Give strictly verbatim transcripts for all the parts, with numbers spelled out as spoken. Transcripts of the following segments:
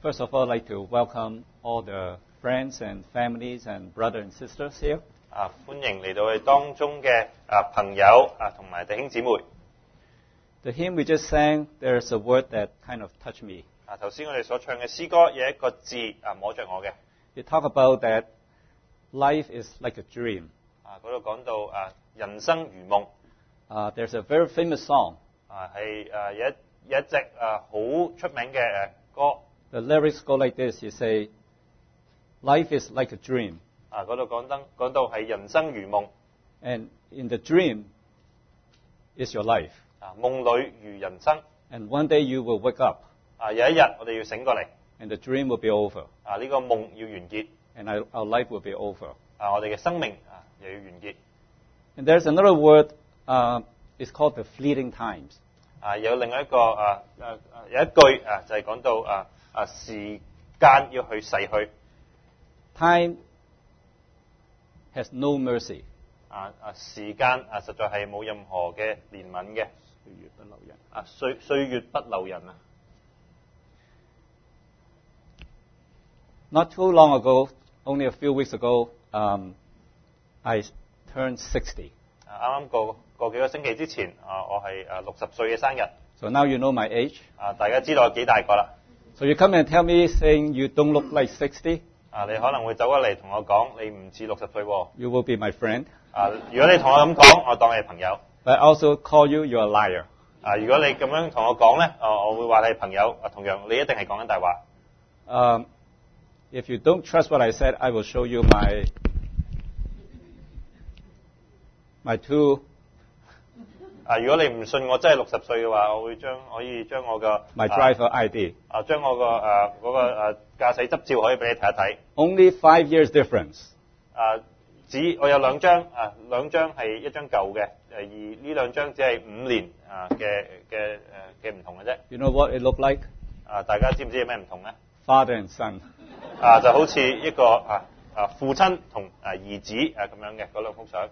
First of all, I'd like to welcome all the friends and families and brothers and sisters here. 啊，歡迎嚟到我哋當中嘅啊朋友啊同埋弟兄姊妹。 The hymn we just sang, there's a word that kind of touched me. 啊，頭先我哋所唱嘅詩歌有一個字啊摸着我嘅。 It talk about that life is like a dream. 啊，嗰度講到啊人生如夢。 Uh, there's a very famous song. 啊，係誒有一有一隻啊好出名嘅誒歌。 The lyrics go like this. You say, life is like a dream. 啊，嗰度講得講到係人生如夢。 And in the dream is your life. 啊，夢裏如人生。 And one day you will wake up. 啊，有一日我哋要醒過嚟。 And the dream will be over. 啊，呢個夢要完結。 And our, our life will be over. 啊，我哋嘅生命啊又要完結。 And there's another word. Uh, it's called the fleeting times. 啊，有另外一個啊啊有一句啊就係講到啊啊時間要去逝去。 Time has no mercy. 啊啊時間啊實在係冇任何嘅憐憫嘅。歲月不留人。啊歲歲月不留人啊。 Not too long ago, only a few weeks ago, um, I turned sixty. 啊啱啱過過幾個星期之前啊，我係誒六十歲嘅生日。 So now you know my age. 啊，大家知道我幾大個啦。 So you come and tell me saying you don't look like sixty. 啊，你可能會走過嚟同我講，你唔似六十歲喎。 You will be my friend. 啊，如果你同我咁講，我當你係朋友。 But I also call you you're a liar. 啊，如果你咁樣同我講咧，啊，我會話你係朋友。啊，同樣你一定係講緊大話。 Um, if you don't trust what I said, I will show you my my two. 啊，如果你唔信我真係六十歲嘅話，我會將可以將我個 my driver I D. 啊，將我個誒嗰個誒駕駛執照可以俾你睇一睇。 Only five years difference. 啊，只我有兩張啊，兩張係一張舊嘅，誒而呢兩張只係五年啊嘅嘅誒嘅唔同嘅啫。 You know what it looked like? 啊，大家知唔知有咩唔同咧？ Father and son. 啊，就好似一個啊啊父親同啊兒子啊咁樣嘅嗰兩幅相。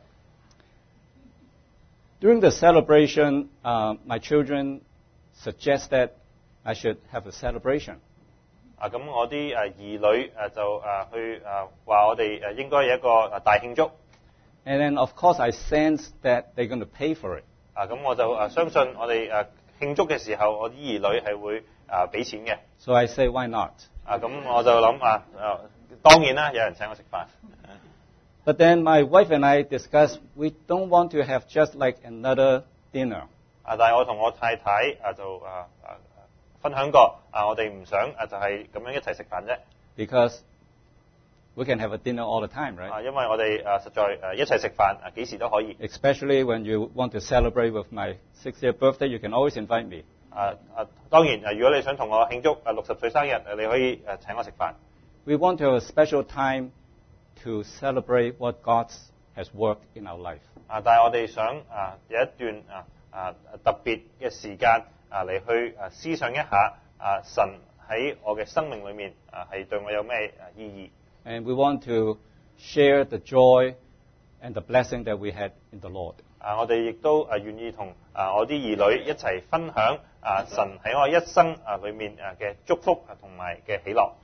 During the celebration, uh, my children suggest that I should have a celebration. 啊，咁我啲誒兒女誒就誒去誒話我哋誒應該有一個誒大慶祝。 And then, of course, I sense that they're going to pay for it. 啊，咁我就誒相信我哋誒慶祝嘅時候，我啲兒女係會誒俾錢嘅。 So I say, why not? 啊，咁我就諗啊誒，當然啦，有人請我食飯。 But then my wife and I discussed we don't want to have just like another dinner. 啊，但係我同我太太啊就啊啊分享過啊，我哋唔想啊就係咁樣一齊食飯啫。 Because we can have a dinner all the time, right? 啊，因為我哋啊實在誒一齊食飯啊幾時都可以。 Especially when you want to celebrate with my sixtieth birthday, you can always invite me. 啊啊，當然啊，如果你想同我慶祝啊六十歲生日，你可以誒請我食飯。 We want to have a special time to celebrate what God has worked in our life. 啊，但係我哋想啊有一段啊啊特別嘅時間啊嚟去啊思想一下啊神喺我嘅生命裏面啊係對我有咩意義。 And we want to share the joy and the blessing that we had in the Lord. 啊，我哋亦都啊願意同啊我啲兒女一齊分享啊神喺我一生啊裏面啊嘅祝福啊同埋嘅喜樂。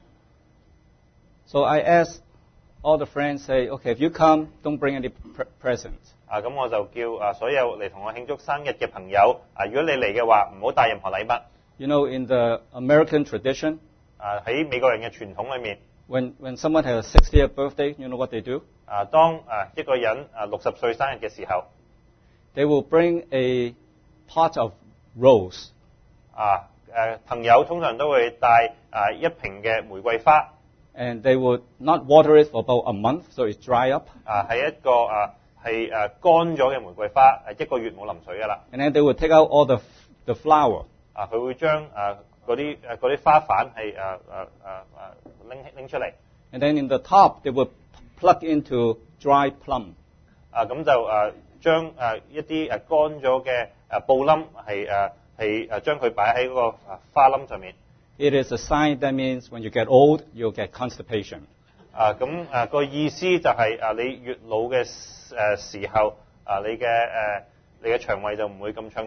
So I asked all the friends, say, okay, if you come, don't bring any pre- presents. 啊，咁我就叫啊所有嚟同我慶祝生日嘅朋友啊，如果你嚟嘅話，唔好帶任何禮物。 You know, in the American tradition, 啊，喺美國人嘅傳統裏面， when when someone has a sixtieth birthday, you know what they do? 啊，當啊一個人啊六十歲生日嘅時候， They will bring a pot of rose. 啊誒朋友通常都會帶啊一瓶嘅玫瑰花。 And they would not water it for about a month, so it's dry up. 啊，係一個啊係誒乾咗嘅玫瑰花，誒一個月冇淋水㗎啦。 And then they would take out all the the flower. 啊，佢會將啊嗰啲誒嗰啲花瓣係誒誒誒誒拎拎出嚟。 And then in the top, they would plug into dry plum. 啊，咁就誒將誒一啲誒乾咗嘅誒布冧係誒係誒將佢擺喺嗰個誒花冧上面。 It is a sign that means when you get old, you'll get constipation. 啊，咁誒個意思就係誒你越老嘅誒時候，啊你嘅誒你嘅腸胃就唔會咁暢通，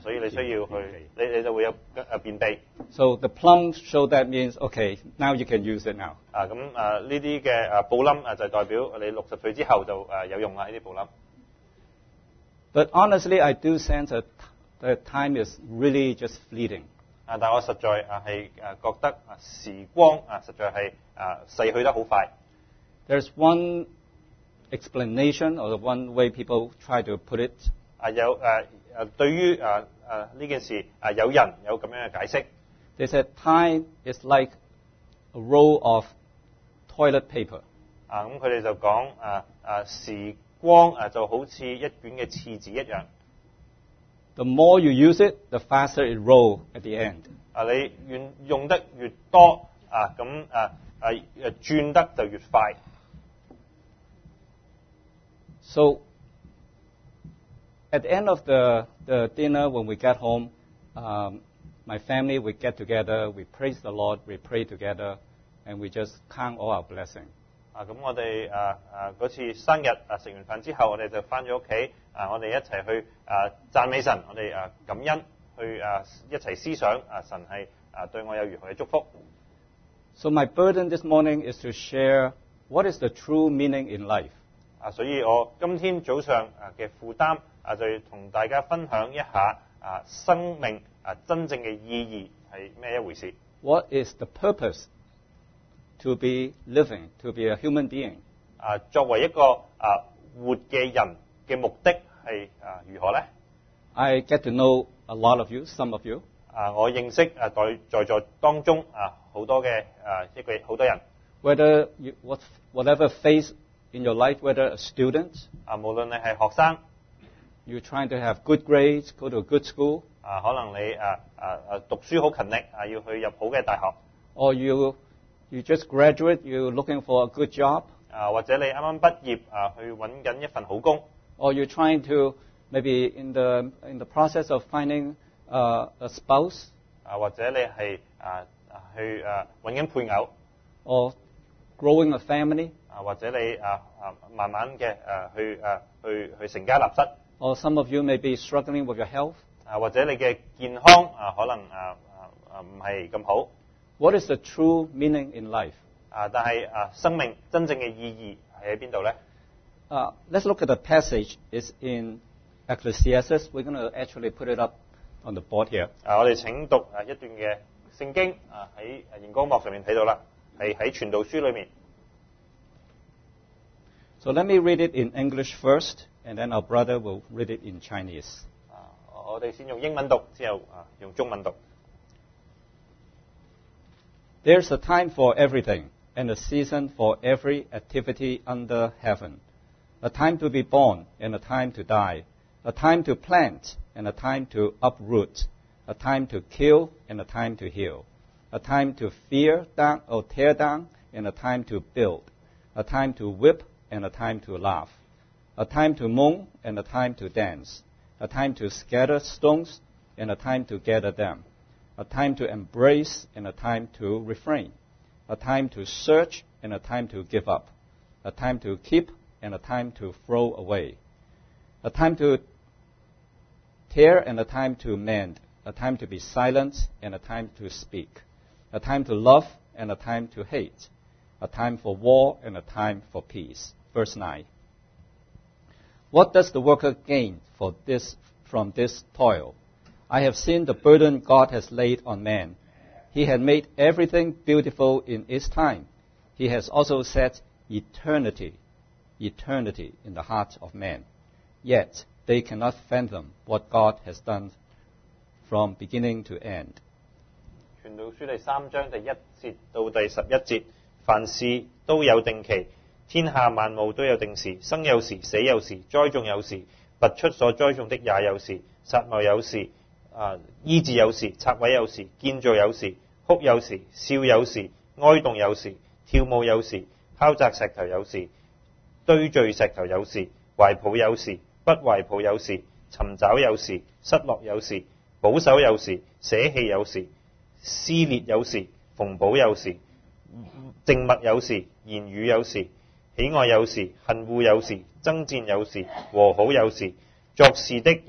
所以你需要去，你你就會有誒便秘。 So the plum show that means okay, now you can use it now. 啊咁啊呢啲嘅誒布冧啊就代表你六十歲之後就誒有用啦呢啲布冧。 But honestly, I do sense that the time is really just fleeting. 啊，但我實在啊係誒覺得啊時光啊實在係啊逝去得好快。 There's one explanation or the one way people try to put it. 啊有誒誒對於誒誒呢件事啊有人有咁樣嘅解釋。 They said time is like a roll of toilet paper. 啊咁佢哋就講啊啊時光啊就好似一卷嘅廁紙一樣。 The more you use it, the faster it rolls at the end. 啊你越用得越多啊咁啊啊誒轉得就越快。 So at the end of the, the dinner, when we get home, um, my family, we get together, we praise the Lord, we pray together, and we just count all our blessings. 啊咁我哋誒誒嗰次生日啊食完飯之後，我哋就翻咗屋企啊，我哋一齊去誒讚美神，我哋誒感恩，去誒一齊思想啊神係啊對我有如何嘅祝福。 So my burden this morning is to share what is the true meaning in life. 啊，所以我今天早上啊嘅負擔啊，就要同大家分享一下啊生命啊真正嘅意義係咩一回事。 What is the purpose to be living, to be a human being? 啊，作為一個啊活嘅人嘅目的係啊如何咧 I get to know a lot of you, some of you. 啊，我認識啊在在座當中啊好多嘅啊一個好多人。 Whether you, what, whatever phase in your life, whether a student, 啊，無論你係學生， you're trying to have good grades, go to a good school, 啊，可能你啊啊啊讀書好勤力，啊要去入好嘅大學， or you you just graduate, you're looking for a good job, 啊或者你啱啱畢業啊去揾緊一份好工， or you're trying to maybe in the in the process of finding uh, a spouse, 啊或者你係啊啊去啊揾緊配偶， or growing a family, 啊或者你啊啊慢慢嘅誒去誒去去成家立室， or some of you may be struggling with your health. 啊或者你嘅健康啊可能啊啊啊唔係咁好， What is the true meaning in life? 啊但係啊生命真正嘅意義係喺邊度咧？ Uh, let's look at the passage. It's in Ecclesiastes. We're going to actually put it up on the board here. 啊我哋請讀啊一段嘅聖經啊喺熒光幕上面睇到啦，係喺傳道書裏面。 So let me read it in English first, and then our brother will read it in Chinese. 啊，我哋先用英文讀，之後啊用中文讀。 There's a time for everything, and a season for every activity under heaven. A time to be born, and a time to die. A time to plant, and a time to uproot. A time to kill, and a time to heal. A time to fear down or tear down, and a time to build. A time to whip, and a time to laugh. A time to mourn, and a time to dance. A time to scatter stones, and a time to gather them. A time to embrace, and a time to refrain. A time to search, and a time to give up. A time to keep, and a time to throw away. A time to tear, and a time to mend. A time to be silent, and a time to speak. A time to love, and a time to hate. A time for war, and a time for peace. Verse nine. What does the worker gain for this, from this toil? I have seen the burden God has laid on man. He had made everything beautiful in its time. He has also set eternity, eternity in the heart of man. Yet they cannot fathom what God has done from beginning to end. 傳道書第三章第一節到第十一節，凡事都有定期，天下萬物都有定時，生有時，死有時，栽種有時，拔出所栽種的也有時，殺戮有時，啊醫治有時，拆毀有時，建造有時，哭有時，笑有時，哀慟有時，跳舞有時，敲擲石頭有時，堆聚石頭有時，懷抱有時，不懷抱有時，尋找有時，失落有時，保守有時，捨棄有時，撕裂有時，縫補有時，靜默有時，言語有時，喜愛有時，恨惡有時，爭戰有時，和好有時，作事的人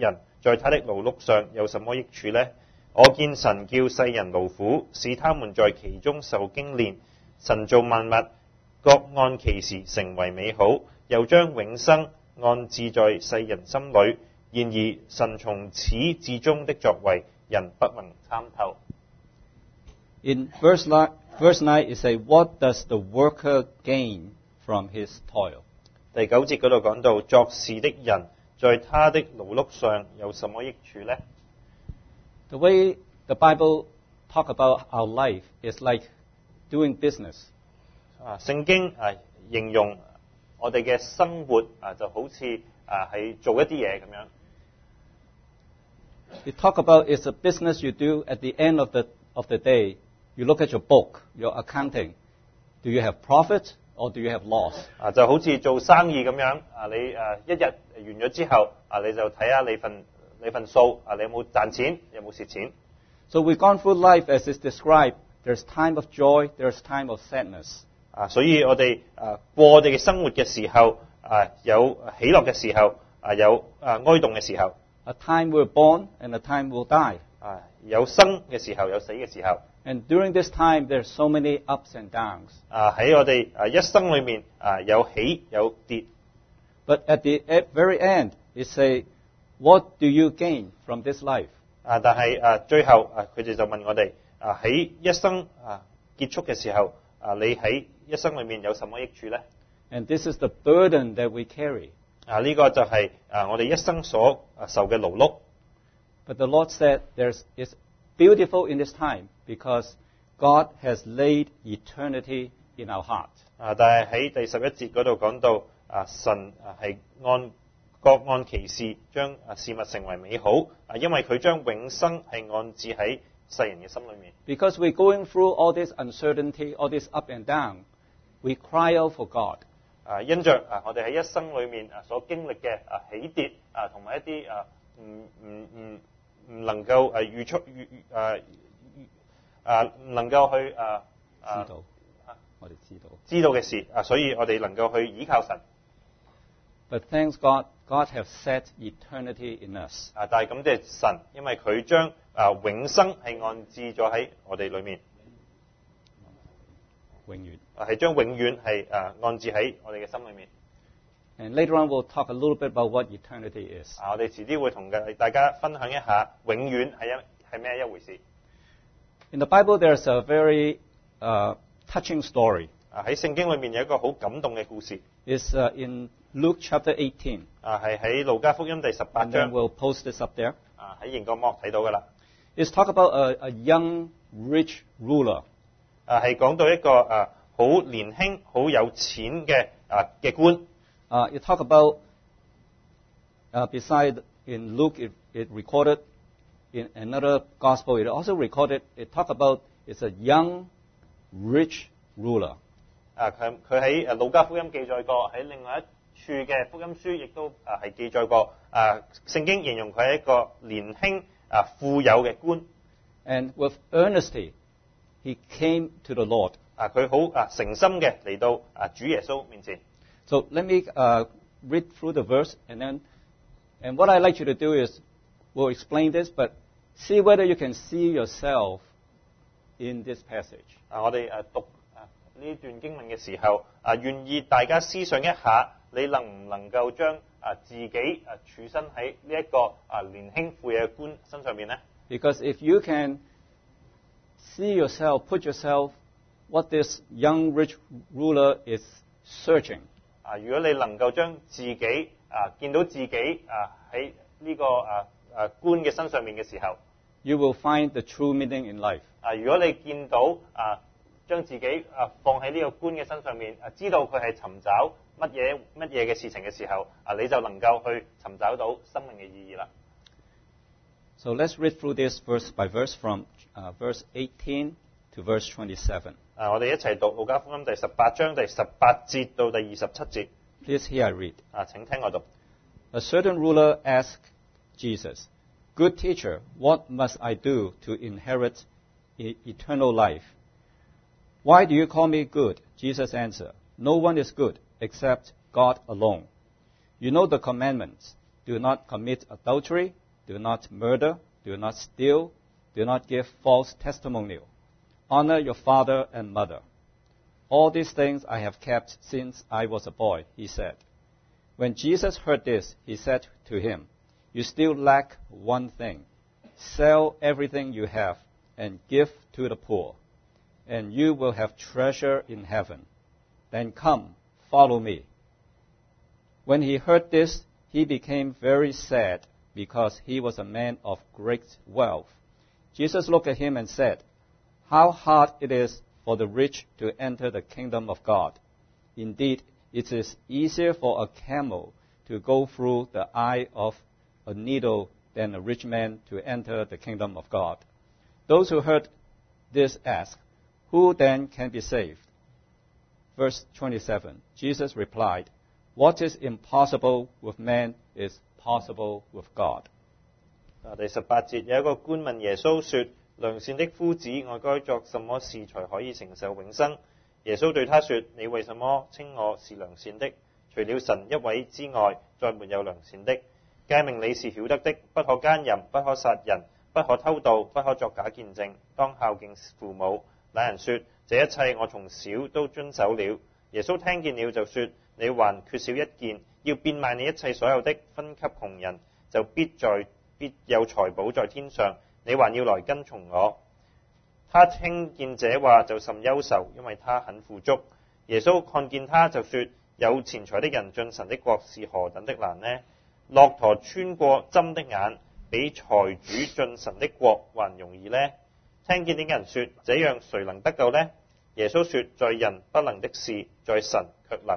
在他的勞碌上有什麼益處呢？我見神叫世人勞苦，使他們在其中受經練。神造萬物，各按其時成為美好，又將永生安置在世人心裏。然而神從始至終的作為，人不能參透。 In verse nine, verse nine it says, "What does the worker gain from his toil?" 第九節嗰度講到，作事的人在他的勞碌上有什麼益處呢？ The way the Bible talk about our life is like doing business. 啊，聖經啊形容我哋嘅生活啊就好似啊係做一啲嘢咁樣。 It talk about it's a business you do at the end of the of the day. You look at your book, your accounting. Do you have profit or do you have loss? 啊，就好似做生意咁樣啊，你誒一日完咗之後啊，你就睇下你份你份數啊，你有冇賺錢，有冇蝕錢？ So we've gone through life as is described. There's time of joy, there's time of sadness. 啊，所以我哋啊過我哋嘅生活嘅時候啊，有喜樂嘅時候啊，有啊哀慟嘅時候。 A time we're born and a time we'll die. 啊，有生嘅時候，有死嘅時候。 And during this time, there's so many ups and downs. 啊，喺我哋啊一生裏面啊有起有跌。 But at the very end, it say, "What do you gain from this life?" 啊，但係啊最後啊佢哋就問我哋啊喺一生啊結束嘅時候啊，你喺一生裏面有什麼益處呢？ And this is the burden that we carry. 啊，呢個就係啊我哋一生所啊受嘅勞碌。 But the Lord said, "There's it's beautiful in this time because God has laid eternity in our heart." 啊，但係喺第十一節嗰度講到啊，神啊係按各按其事將啊事物成為美好啊，因為佢將永生係安置喺世人嘅心裏面。 Because we're going through all this uncertainty, all this up and down, we cry out for God. 啊，因着啊我哋喺一生裏面啊所經歷嘅啊起跌啊，同埋一啲啊唔唔唔唔能夠誒預出預誒啊唔能夠去啊啊知道，我哋知道。 知道嘅事啊，所以我哋能夠去依靠神。 But thanks God, God has set eternity in us. 啊，但係感謝神，因為佢將啊永生係安置咗喺我哋裏面， 永遠。 啊係將永遠係啊安置喺我哋嘅心裏面。 And later on, we'll talk a little bit about what eternity is. 啊，我哋遲啲會同嘅大家分享一下永遠係一係咩一回事。 In the Bible, there's a very uh, touching story. 啊喺聖經裏面有一個好感動嘅故事。 It's uh, in Luke chapter eighteen. 啊係喺路加福音第十八 And then 章。 we'll post this up there. 啊喺熒光幕睇到㗎啦。 It's talk about a, a young, rich ruler. 啊係講到一個啊好年輕、好有錢嘅啊嘅官。 Uh, it talk about, uh, beside in Luke, it, it recorded in another gospel, it also recorded, it talk about it's a young, rich ruler. 啊，佢佢喺誒路加福音記載過，喺另外一處嘅福音書亦都啊係記載過。啊，聖經形容佢係一個年輕啊富有嘅官。 And with earnesty, he came to the Lord. 啊，佢好啊誠心嘅嚟到啊主耶穌面前。 So let me uh, read through the verse, and then, and what I'd like you to do is, we'll explain this, but see whether you can see yourself in this passage. 啊，我哋誒讀啊呢段經文嘅時候，啊願意大家思想一下，你能唔能夠將啊自己啊處身喺呢一個啊年輕富有嘅官身上面呢？ Because if you can see yourself, put yourself, what this young rich ruler is searching. 啊，如果你能夠將自己啊見到自己啊喺呢個啊啊官嘅身上面嘅時候， You will find the true meaning in life. 啊，如果你見到啊將自己啊放喺呢個官嘅身上面，啊知道佢係尋找乜嘢乜嘢嘅事情嘅時候，啊你就能夠去尋找到生命嘅意義啦。 So let's read through this verse by verse from uh, verse eighteen to verse twenty-seven. 啊，我哋一齊讀路加福音第十八章第十八節到第二十七節。 Please hear I read. 啊，請聽我讀。 A certain ruler asked Jesus, "Good teacher, what must I do to inherit e- eternal life?" "Why do you call me good?" Jesus answered, "No one is good except God alone. You know the commandments. Do not commit adultery. do not murder, do not steal, do not give false testimonial. Honor your father and mother. All these things I have kept since I was a boy, he said. When Jesus heard this, he said to him, you still lack one thing. Sell everything you have and give to the poor, and you will have treasure in heaven. Then come, follow me. When he heard this, he became very sad because he was a man of great wealth. Jesus looked at him and said, how hard it is for the rich to enter the kingdom of God. Indeed, it is easier for a camel to go through the eye of a needle than a rich man to enter the kingdom of God. Those who heard this asked, who then can be saved? Verse twenty-seven, Jesus replied, what is impossible with man is possible with God. 第十八節有一個官問耶穌說：良善的夫子，我該作什麼事才可以承受永生？耶穌對他說：你為什麼稱我是良善的？除了神一位之外，再沒有良善的。誡命你是曉得的，不可姦淫，不可殺人，不可偷盜，不可作假見證，當孝敬父母。那人說：這一切我從小都遵守了。耶穌聽見了就說：你還缺少一件，要變賣你一切所有的，分給窮人，就必在必有財寶在天上。你還要來跟從我。他聽見這話就甚憂愁，因為他很富足。耶穌看見他就說：有錢財的人進神的國是何等的難呢？駱駝穿過針的眼，比財主進神的國還容易呢？聽見啲人說：這樣誰能得救呢？耶穌說：在人不能的事，在神卻能。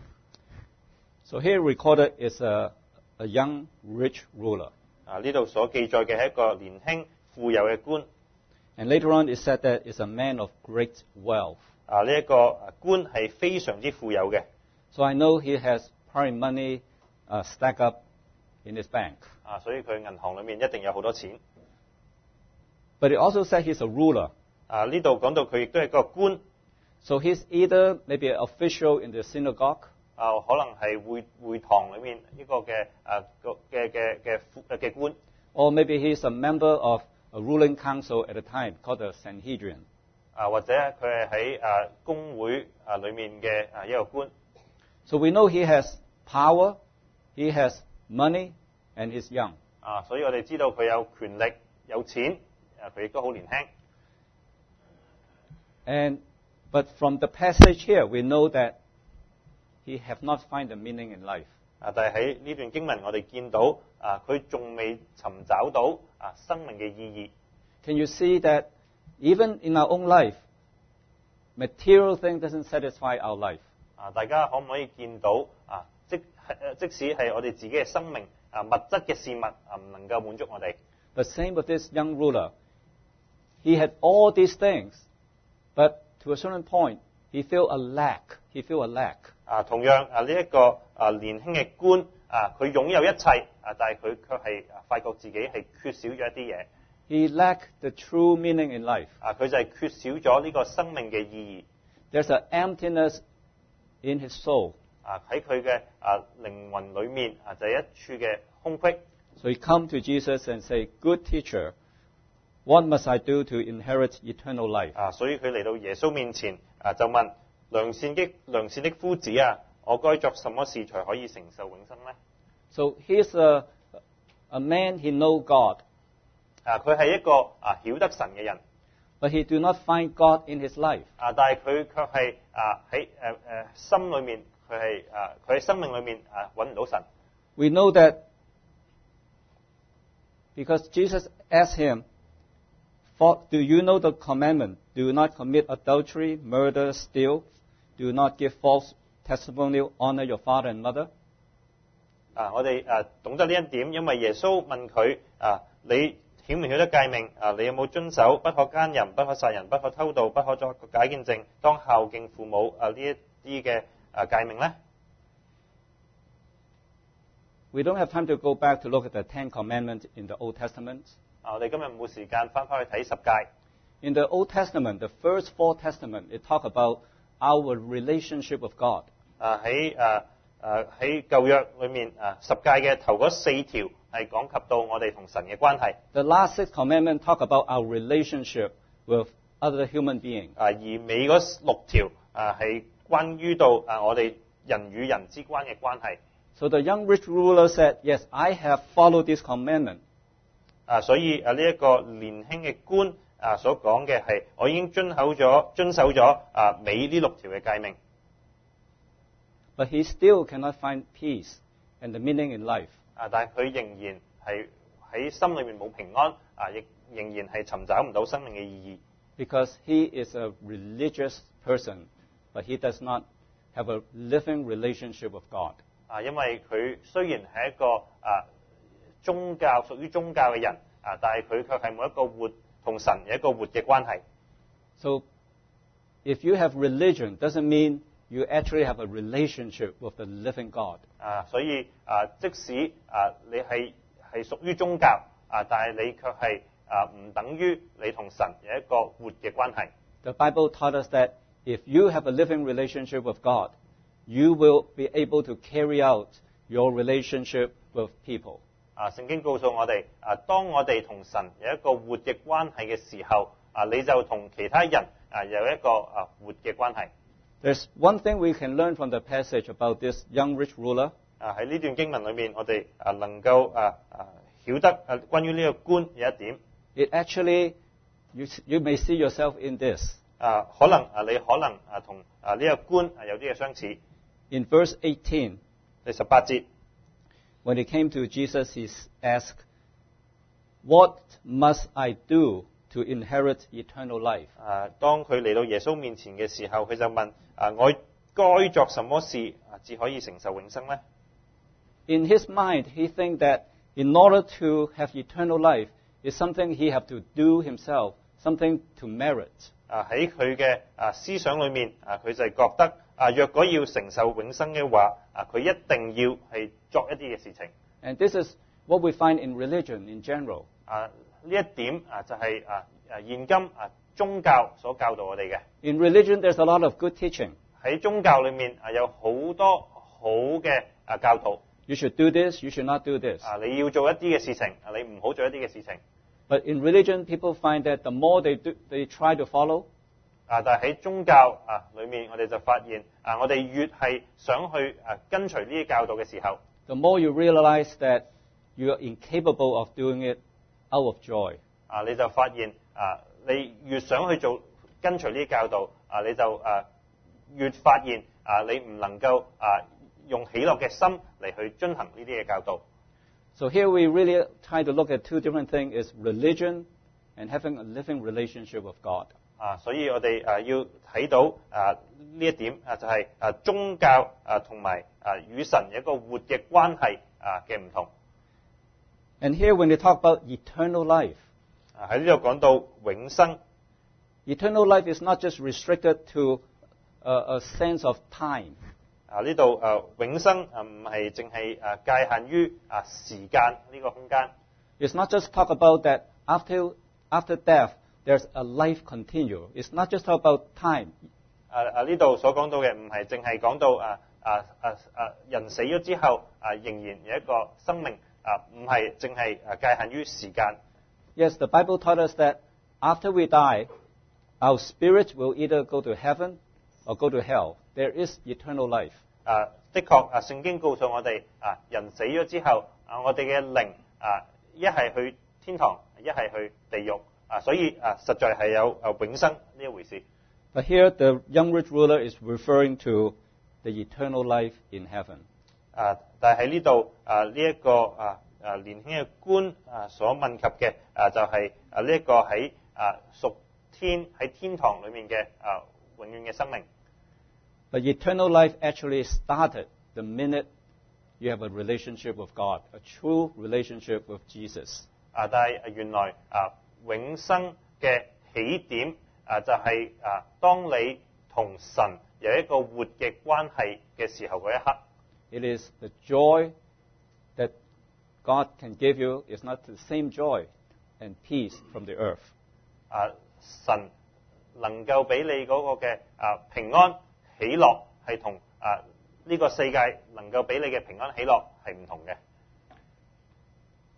So here recorded is a, a young rich ruler. 啊，呢度所記載嘅係一個年輕富有嘅官。 And later on it said that it's a man of great wealth. 啊，呢、這、一個官係非常之富有嘅。 So I know he has probably money uh, stacked up in his bank. 啊，所以佢銀行裏面一定有好多錢。 But it also said he's a ruler. 啊，呢度講到佢亦都係個官。 So he's either maybe an official in the synagogue. 啊，可能係會會堂裏面一個嘅啊嘅嘅嘅嘅官。 Or maybe he's a member of a ruling council at the time called the Sanhedrin. 啊，或者佢係喺啊公會啊裏面嘅啊一個官。 So we know he has power, he has money, and he's young. 啊，所以我哋知道佢有權力、有錢，啊佢亦都好年輕。 And but from the passage here, we know that he have not find the meaning in life. 啊，但係喺呢段經文，我哋見到啊，佢仲未尋找到啊生命嘅意義。 Can you see that even in our own life, material thing doesn't satisfy our life? 啊，大家可唔可以見到啊？即即使係我哋自己嘅生命啊，物質嘅事物啊，唔能夠滿足我哋。 The same with this young ruler. He had all these things, but to a certain point, he felt a lack. He felt a lack. 啊，同樣啊，呢、這、一個啊年輕嘅官啊，佢擁有一切啊，但係佢卻係發覺自己係缺少咗一啲嘢。 He lacked the true meaning in life. 啊，佢就係缺少咗呢個生命嘅意義。 There's an emptiness in his soul. 啊，喺佢嘅啊靈魂裏面啊，就係一處嘅空隙。 So he come to Jesus and say, "Good teacher, what must I do to inherit eternal life?" 啊，所以佢嚟到耶穌面前啊，就問良善的良善的夫子啊，我該作什麼事才可以承受永生呢？ So he's a a man, he know God. 啊，佢係一個啊曉得神嘅人。 But he do not find God in his life. 啊，但係佢卻係啊喺誒誒心裏面，佢係啊佢喺生命裏面啊揾唔到神。 We know that because Jesus asked him, "For do you know the commandment? Do not commit adultery, murder, steal, do not give false testimony, honor your father and mother." 啊，我哋啊懂得呢一點，因為耶穌問佢啊，你曉唔曉得誡命？啊，你有冇遵守？不可姦淫，不可殺人，不可偷盜，不可作假見證，當孝敬父母啊呢一啲嘅啊誡命咧。 We don't have time to go back to look at the Ten Commandments in the Old Testament. 啊，我哋今日冇時間翻返去睇十誡。 In the Old Testament, the first four Testaments, it talk about our relationship with God. 啊喺啊啊喺舊約裏面啊十誡嘅頭嗰四條係講及到我哋同神嘅關係。 The last six commandments talk about our relationship with other human beings. 啊，而尾嗰六條啊係關於到啊我哋人與人之間嘅關係。 So the young rich ruler said, yes, I have followed this commandment. 啊，所以啊呢一個年輕嘅官啊所講嘅係，我已經遵守咗遵守咗啊尾呢六條嘅誡命。 But he still cannot find peace and the meaning in life. 啊，但係佢仍然係喺心裏面冇平安，啊，亦仍然係尋找唔到生命嘅意義。 Because he is a religious person, but he does not have a living relationship with God. 啊，因為佢雖然係一個啊宗教屬於宗教嘅人，啊，但係佢卻係冇一個活同神有一個活嘅關係。 So if you have religion, doesn't mean you actually have a relationship with the living God. 啊，所以啊，即使啊你係係屬於宗教，啊，但係你卻係啊唔等於你同神有一個活嘅關係。 The Bible taught us that if you have a living relationship with God, you will be able to carry out your relationship with people. 啊，聖經告訴我哋，啊，當我哋同神有一個活嘅關係嘅時候，啊，你就同其他人啊有一個啊活嘅關係。 There's one thing we can learn from the passage about this young rich ruler. 啊，喺呢段經文裏面，我哋啊能夠啊啊曉得啊關於呢個官有一點。 It actually, you, you may see yourself in this. 啊，可能啊你可能啊同啊呢個官啊有啲嘅相似。 In verse eighteen, 第十八節， when he came to Jesus, he asked, "What must I do to inherit eternal life?" 啊，當佢嚟到耶穌面前嘅時候，佢就問啊：我該作什麼事啊，至可以承受永生呢？ In his mind, he thinks that in order to have eternal life is something he have to do himself, something to merit. 啊，喺佢嘅啊思想裏面啊，佢就係覺得啊，若果要承受永生嘅話，啊，佢一定要係作一啲嘅事情。 And this is what we find in religion in general. 啊，呢一點啊就係啊啊現今啊宗教所教導我哋嘅。 In religion, there's a lot of good teaching. 喺宗教裏面啊有好多好嘅啊教導。 You should do this, you should not do this. 啊，你要做一啲嘅事情，啊，你唔好做一啲嘅事情。 But in religion, people find that the more they do, they try to follow, 啊，但係喺宗教啊裏面，我哋就發現啊，我哋越係想去啊跟隨呢啲教導嘅時候， the more you realize that you are incapable of doing it out of joy. 啊，你就發現啊，你越想去做跟隨呢啲教導，啊，你就啊越發現啊，你唔能夠啊用喜樂嘅心嚟去遵行呢啲嘅教導。 So here we really try to look at two different things: is religion and having a living relationship with God. 啊，所以我哋啊要睇到啊呢一點啊，就係啊宗教啊同埋啊與神有一個活嘅關係啊嘅唔同。 And here, when they talk about eternal life, 啊喺呢度講到永生， eternal life is not just restricted to a, a sense of time. 啊呢度啊永生啊唔係淨係啊界限於啊時間呢個空間。 It's not just talk about that after after death there's a life continue. It's not just talk about time. 啊啊呢度所講到嘅唔係淨係講到啊啊啊啊人死咗之後啊仍然有一個生命啊唔係淨係啊界限於時間。 Yes, the Bible taught us that after we die, our spirit will either go to heaven or go to hell. There is eternal life. 啊，的確啊，聖經告訴我哋啊，人死咗之後啊，我哋嘅靈啊，一係去天堂，一係去地獄啊，所以啊，實在係有啊永生呢一回事。 But here, the young rich ruler is referring to the eternal life in heaven. 啊，但係喺呢度啊，呢一個啊啊年輕嘅官啊所問及嘅啊，就係啊呢一個喺啊屬天喺天堂裡面嘅啊永遠嘅生命。 But eternal life actually started the minute you have a relationship with God, a true relationship with Jesus. 啊，但係原來啊永生嘅起點啊就係啊當你同神有一個活嘅關係嘅時候嗰一刻。 It is the joy that God can give you is not the same joy and peace from the earth. 啊，神能夠俾你嗰個嘅啊平安喜樂係同啊呢個世界能夠俾你嘅平安喜樂係唔同嘅。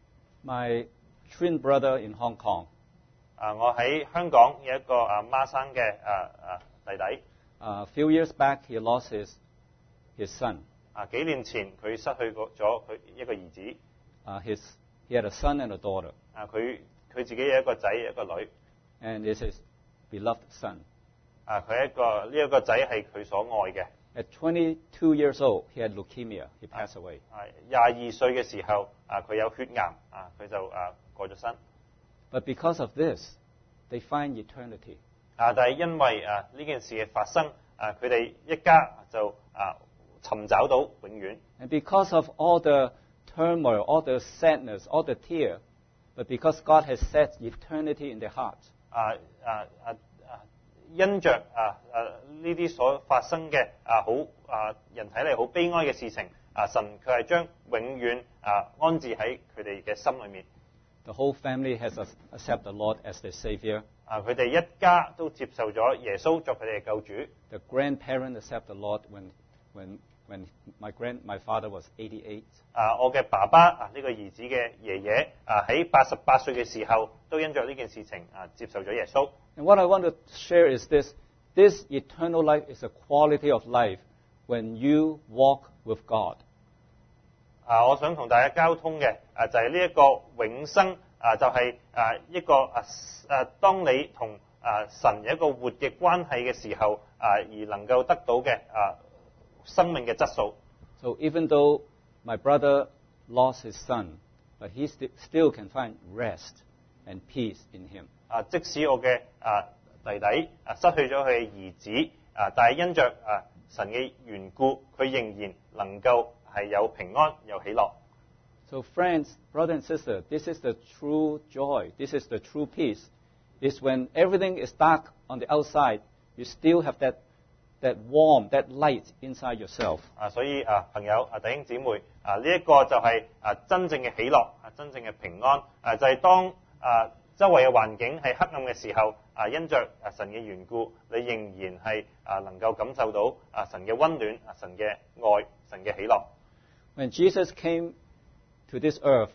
My twin brother in Hong Kong, 啊，我喺香港有一個啊孖生嘅啊啊弟弟。 a few years back, he lost his, his son. 啊，幾年前佢失去過咗佢一個兒子。 Uh, his, he had a son and a daughter, 啊，佢佢自己有一個仔一個女。 and it's his beloved son. 啊，佢一個呢一個仔係佢所愛嘅。 At twenty-two years old, he had leukemia. He passed away. 啊，廿二歲嘅時候，啊佢有血癌，啊佢就啊過咗身。 But because of this, they find eternity. 啊，但係因為啊呢件事嘅發生，啊佢哋一家就啊尋找到永遠。 And because of all the turmoil, all the sadness, all the tear, but because God has set eternity in their hearts, 啊啊啊啊！因着啊啊呢啲所發生嘅啊好啊人睇嚟好悲哀嘅事情，啊神佢係將永遠啊安置喺佢哋嘅心裏面。 the whole family has accepted the Lord as their Savior. 啊，佢哋一家都接受咗耶穌作佢哋嘅救主。 The grandparents accept the Lord when, when, when my grand, my father was eighty-eight. 啊，我嘅爸爸啊呢個兒子嘅爺爺啊喺八十八歲嘅時候，都因着呢件事情啊接受咗耶穌。 And what I want to share is this: this eternal life is a quality of life when you walk with God. 啊，我想同大家交通嘅啊就係呢一個永生啊，就係、是、啊一個啊啊，當你同啊神有一個活嘅關係嘅時候啊，而能夠得到嘅啊生命嘅質素。 So even though my brother lost his son, but he st- still can find rest and peace in him. 啊，即使我嘅啊弟弟啊失去咗佢嘅兒子啊，但係因着啊神嘅緣故，佢仍然能夠係有平安有喜樂。 So friends, brother and sister, this is the true joy. This is the true peace. It's when everything is dark on the outside, you still have that that warm, that light inside yourself. 啊，所以啊朋友啊弟兄姊妹啊呢一個就係啊真正嘅喜樂啊真正嘅平安啊就係、是、當啊周圍嘅環境係黑暗嘅時候啊因着啊神嘅緣故，你仍然係啊能夠感受到啊神嘅溫暖啊神嘅愛神嘅喜樂。 When Jesus came to this earth,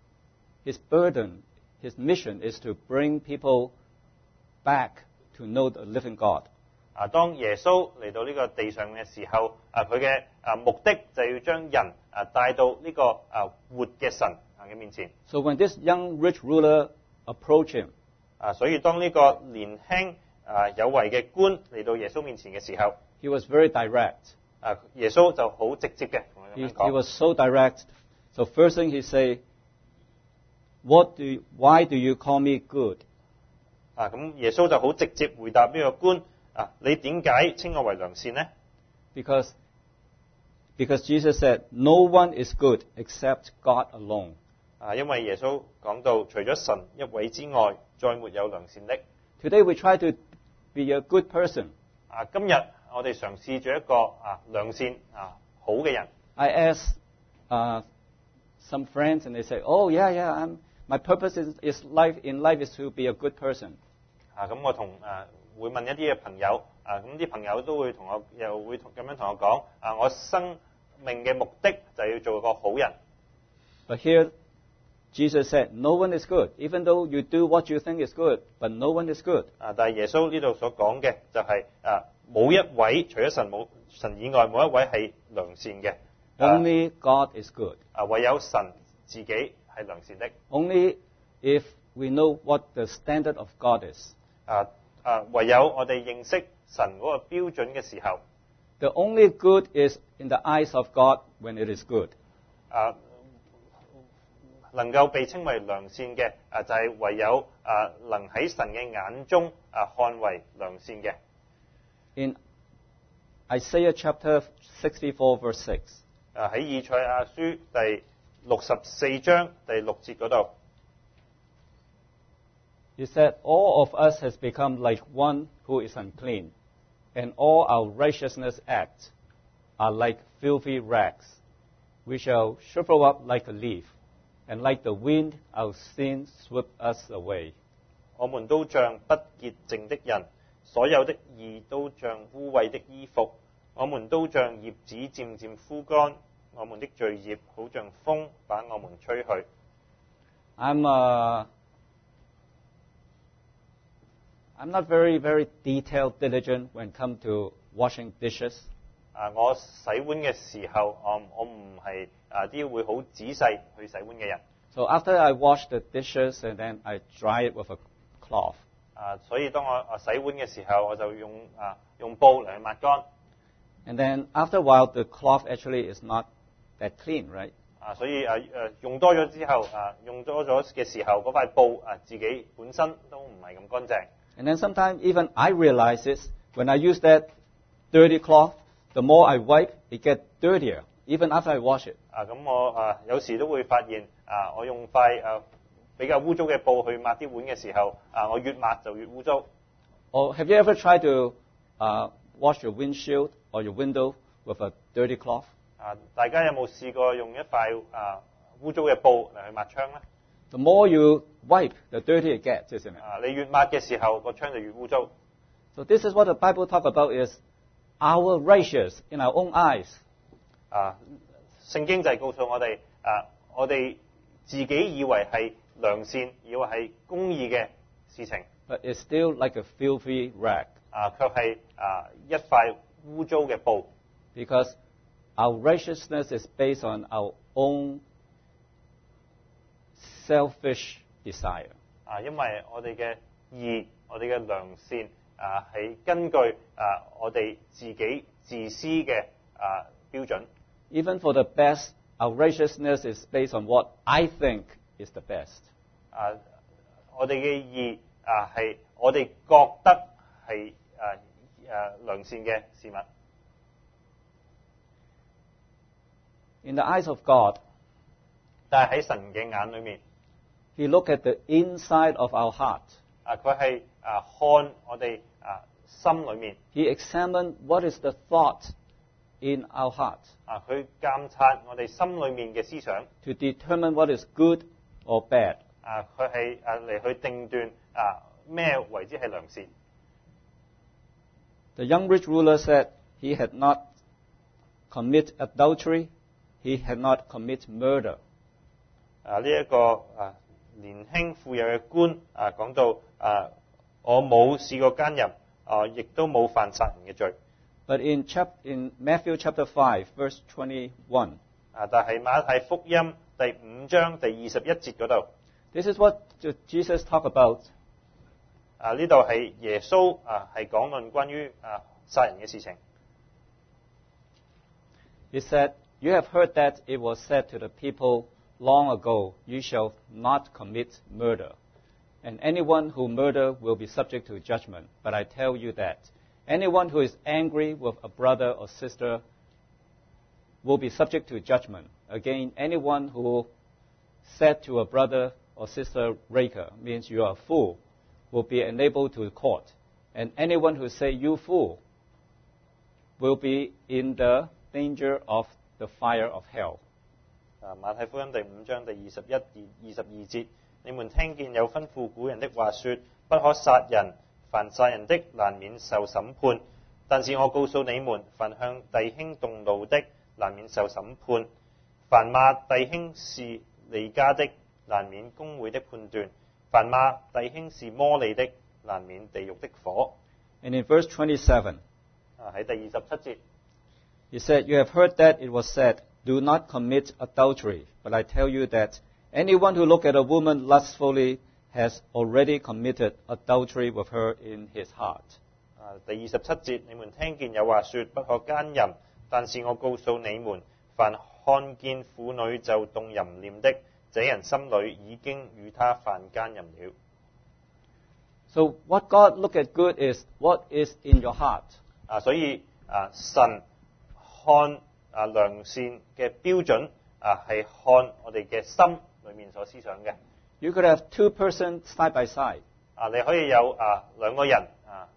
his burden, his mission is to bring people back to know the living God. 啊，當耶穌嚟到呢個地上嘅時候，啊佢嘅啊目的就要將人啊帶到呢個啊活嘅神啊嘅面前。 So when this young rich ruler approached him, 啊，所以當呢個年輕啊有為嘅官嚟到耶穌面前嘅時候， he was very direct. 啊耶穌就好直接嘅同佢 He, 咁樣 he 講。 was so direct. So first thing he say, "What do you, why do you call me good?" 啊咁耶穌就好直接回答呢個官啊，你點解稱我為良善呢？ Because because Jesus said, "No one is good except God alone." 啊，因為耶穌講到，除咗神一位之外，再沒有良善的。 Today we try to be a good person. 啊，今日我哋嘗試做一個啊良善啊好嘅人。 I ask uh, some friends, and they say, "Oh yeah, yeah, I'm, my purpose is, is life in life is to be a good person." 啊，咁我同誒會問一啲嘅朋友，啊咁啲朋友都會同我又會同咁樣同我講，啊我生命嘅目的就係要做個好人。 But here, Jesus said, "No one is good. Even though you do what you think is good, but no one is good." 啊，但係耶穌呢度所講嘅就係、啊冇一位除咗神冇神以外冇一位係良善嘅。啊 Only God is good. 啊，唯有神自己係良善的。 Only if we know what the standard of God is. 啊啊，唯有我哋認識神嗰個標準嘅時候， The only good is in the eyes of God when it is good. 啊能夠被稱為良善嘅啊，就係、唯有啊能喺神嘅眼中啊看為良善嘅。 In Isaiah chapter sixty-four, verse six, 啊喺以賽亞書第六十四章第六節嗰度， he said, "All of us has become like one who is unclean, and all our righteousness acts are like filthy rags. We shall shrivel up like a leaf, and like the wind our sins sweep us away." 我們都像不潔淨的人，所有的義都像污穢的衣服，我們都像葉子漸漸枯乾，我們的罪孽好像風把我們吹去。 I'm uh, I'm not very very detailed diligent when it comes to washing dishes. 啊，我洗碗嘅時候，我我唔係啊啲會好仔細去洗碗嘅人。 So after I wash the dishes and then I dry it with a cloth. 啊，所以當我啊洗碗嘅時候，我就用啊用布嚟去抹乾。 And then after a while, the cloth actually is not that clean, right? 啊，所以啊誒用多咗之後，啊用多咗嘅時候，嗰塊布啊自己本身都唔係咁乾淨。 And then sometimes even I realize this when I use that dirty cloth. The more I wipe, it gets dirtier, even after I wash it. 啊，咁我啊有時都會發現啊，我用塊啊比較污糟嘅布去抹啲碗嘅時候，啊我越抹就越污糟。 Or have you ever tried to uh, wash your windshield or your window with a dirty cloth? 啊，大家有冇試過用一塊啊污糟嘅布嚟去抹窗咧？ The more you wipe, the dirtier it gets, isn't it? 啊，你越抹嘅時候，個窗就越污糟。 So this is what the Bible talk about is our righteous in our own eyes. 啊，聖經就係告訴我哋啊，我哋自己以為係良善，以為係公義嘅事情， But it's still like a filthy rag 啊，卻係啊一塊污糟嘅布。 because our righteousness is based on our own selfish desire. 啊，因為我哋嘅義，我哋嘅良善啊，係根據啊我哋自己自私嘅啊標準。 Even for the best, our righteousness is based on what I think is the best. 啊，我哋嘅義啊係我哋覺得係啊啊良善嘅事物。 In the eyes of God, 但係喺神嘅眼裏面， He look at the inside of our heart. 啊佢係啊看我哋啊心裏面， He examined what is the thought in our heart 啊佢監察我哋心裏面嘅思想， to determine what is good or bad. 啊佢係啊嚟去定斷啊咩為之係良善。 The young rich ruler said he had not commit adultery, he had not commit murder. 啊呢一個啊年輕富有嘅官啊講到啊我冇試過奸淫，啊亦都冇犯殺人嘅罪。 But in, chap- in Matthew chapter five, verse twenty-one, 啊但係馬太福音第五章第二十一節嗰度， this is what Jesus talked about. 啊呢度係耶穌啊係講論關於啊殺人嘅事情。 He said, "You have heard that it was said to the people long ago, you shall not commit murder. And anyone who murder will be subject to judgment. But I tell you that anyone who is angry with a brother or sister will be subject to judgment. Again, anyone who said to a brother or sister, raker, means you are a fool, will be enabled to court. And anyone who say you fool will be in the danger of the fire of hell." 啊馬太福音第五章第二十一、二十二節，你們聽見有吩咐古人的話說，不可殺人，凡殺人的難免受審判。但是我告訴你們，凡向弟兄動怒的，難免受審判；凡罵弟兄是離家的，難免公會的判斷；凡罵弟兄是魔利的，難免地獄的火。 And in verse twenty-seven, 啊喺第二十七節， he said, "You have heard that it was said, do not commit adultery. But I tell you that anyone who look at a woman lustfully has already committed adultery with her in his heart." 啊第二十七節，你們聽見有話說不可奸淫，但是我告訴你們，凡看見婦女就動淫念的，這人心裏已經與他犯奸淫了。 So what God look at good is what is in your heart. 啊，所以啊，神看啊良善嘅標準啊，係看我哋嘅心裏面所思想嘅。 You could have two persons side by side, 啊，你可以有啊兩個人啊，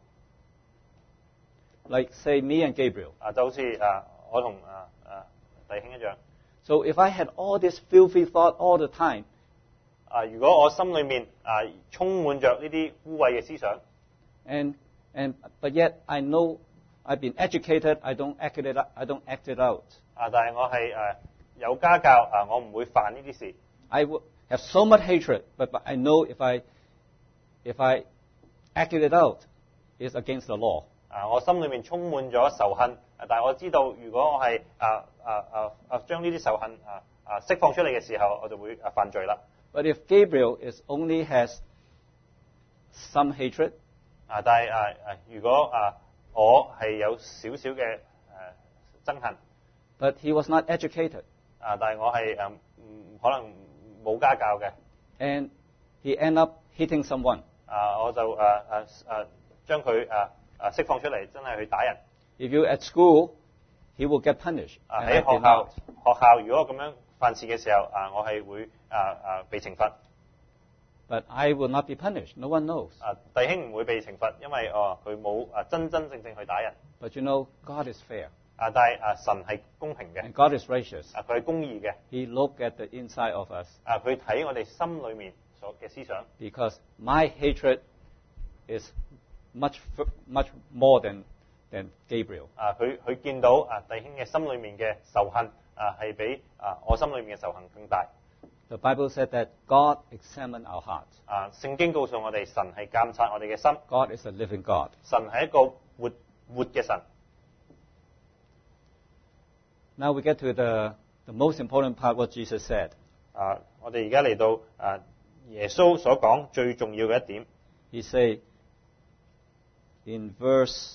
like say me and Gabriel. 啊就好似啊我同啊啊弟兄一樣。 So if I had all this filthy thought all the time, 啊，如果我心裏面啊充滿着呢啲污穢嘅思想， and and but yet I know I've been educated, I don't act it out, I don't act it out. 啊，但係我係誒有家教啊，我唔會犯呢啲事。 I w- have so much hatred, but, but I know if I if I act it out, it's against the law. 啊，我心裏面充滿咗仇恨，啊但係我知道如果我係啊啊啊啊將呢啲仇恨啊啊釋放出嚟嘅時候，我就會啊犯罪啦。 But if Gabriel is only has some hatred, 啊，但係啊啊，如果啊我係有少少嘅誒憎恨， but he was not educated, 啊，但係我係誒唔可能冇家教嘅， and he end up hitting someone. 啊，我就誒誒誒將佢誒誒釋放出嚟，真係去打人。 If you at school, he will get punished. 啊 and 喺 I 學 did 校 not. 學校，如果我咁樣犯事嘅時候，啊，我係會啊啊被懲罰。 But I will not be punished. No one knows. 啊，弟兄唔會被懲罰，因為哦佢冇啊真真正正去打人。 But you know, God is fair, 啊，但係啊神係公平嘅， and God is righteous. 啊佢係公義嘅， He looked at the inside of us, 啊佢睇我哋心裏面所嘅思想。 because my hatred is much f- much more than than Gabriel. 啊，佢佢見到啊弟兄嘅心裏面嘅仇恨啊，係比啊我心裏面嘅仇恨更大。 The Bible said that God examined our hearts. 啊，聖經告訴我哋，神係監察我哋嘅心， God is a living God. 神係一個活活嘅神。 Now we get to the, the most important part, what Jesus said. 啊，我哋而家嚟到啊耶穌所講最重要嘅一點。 He said in verse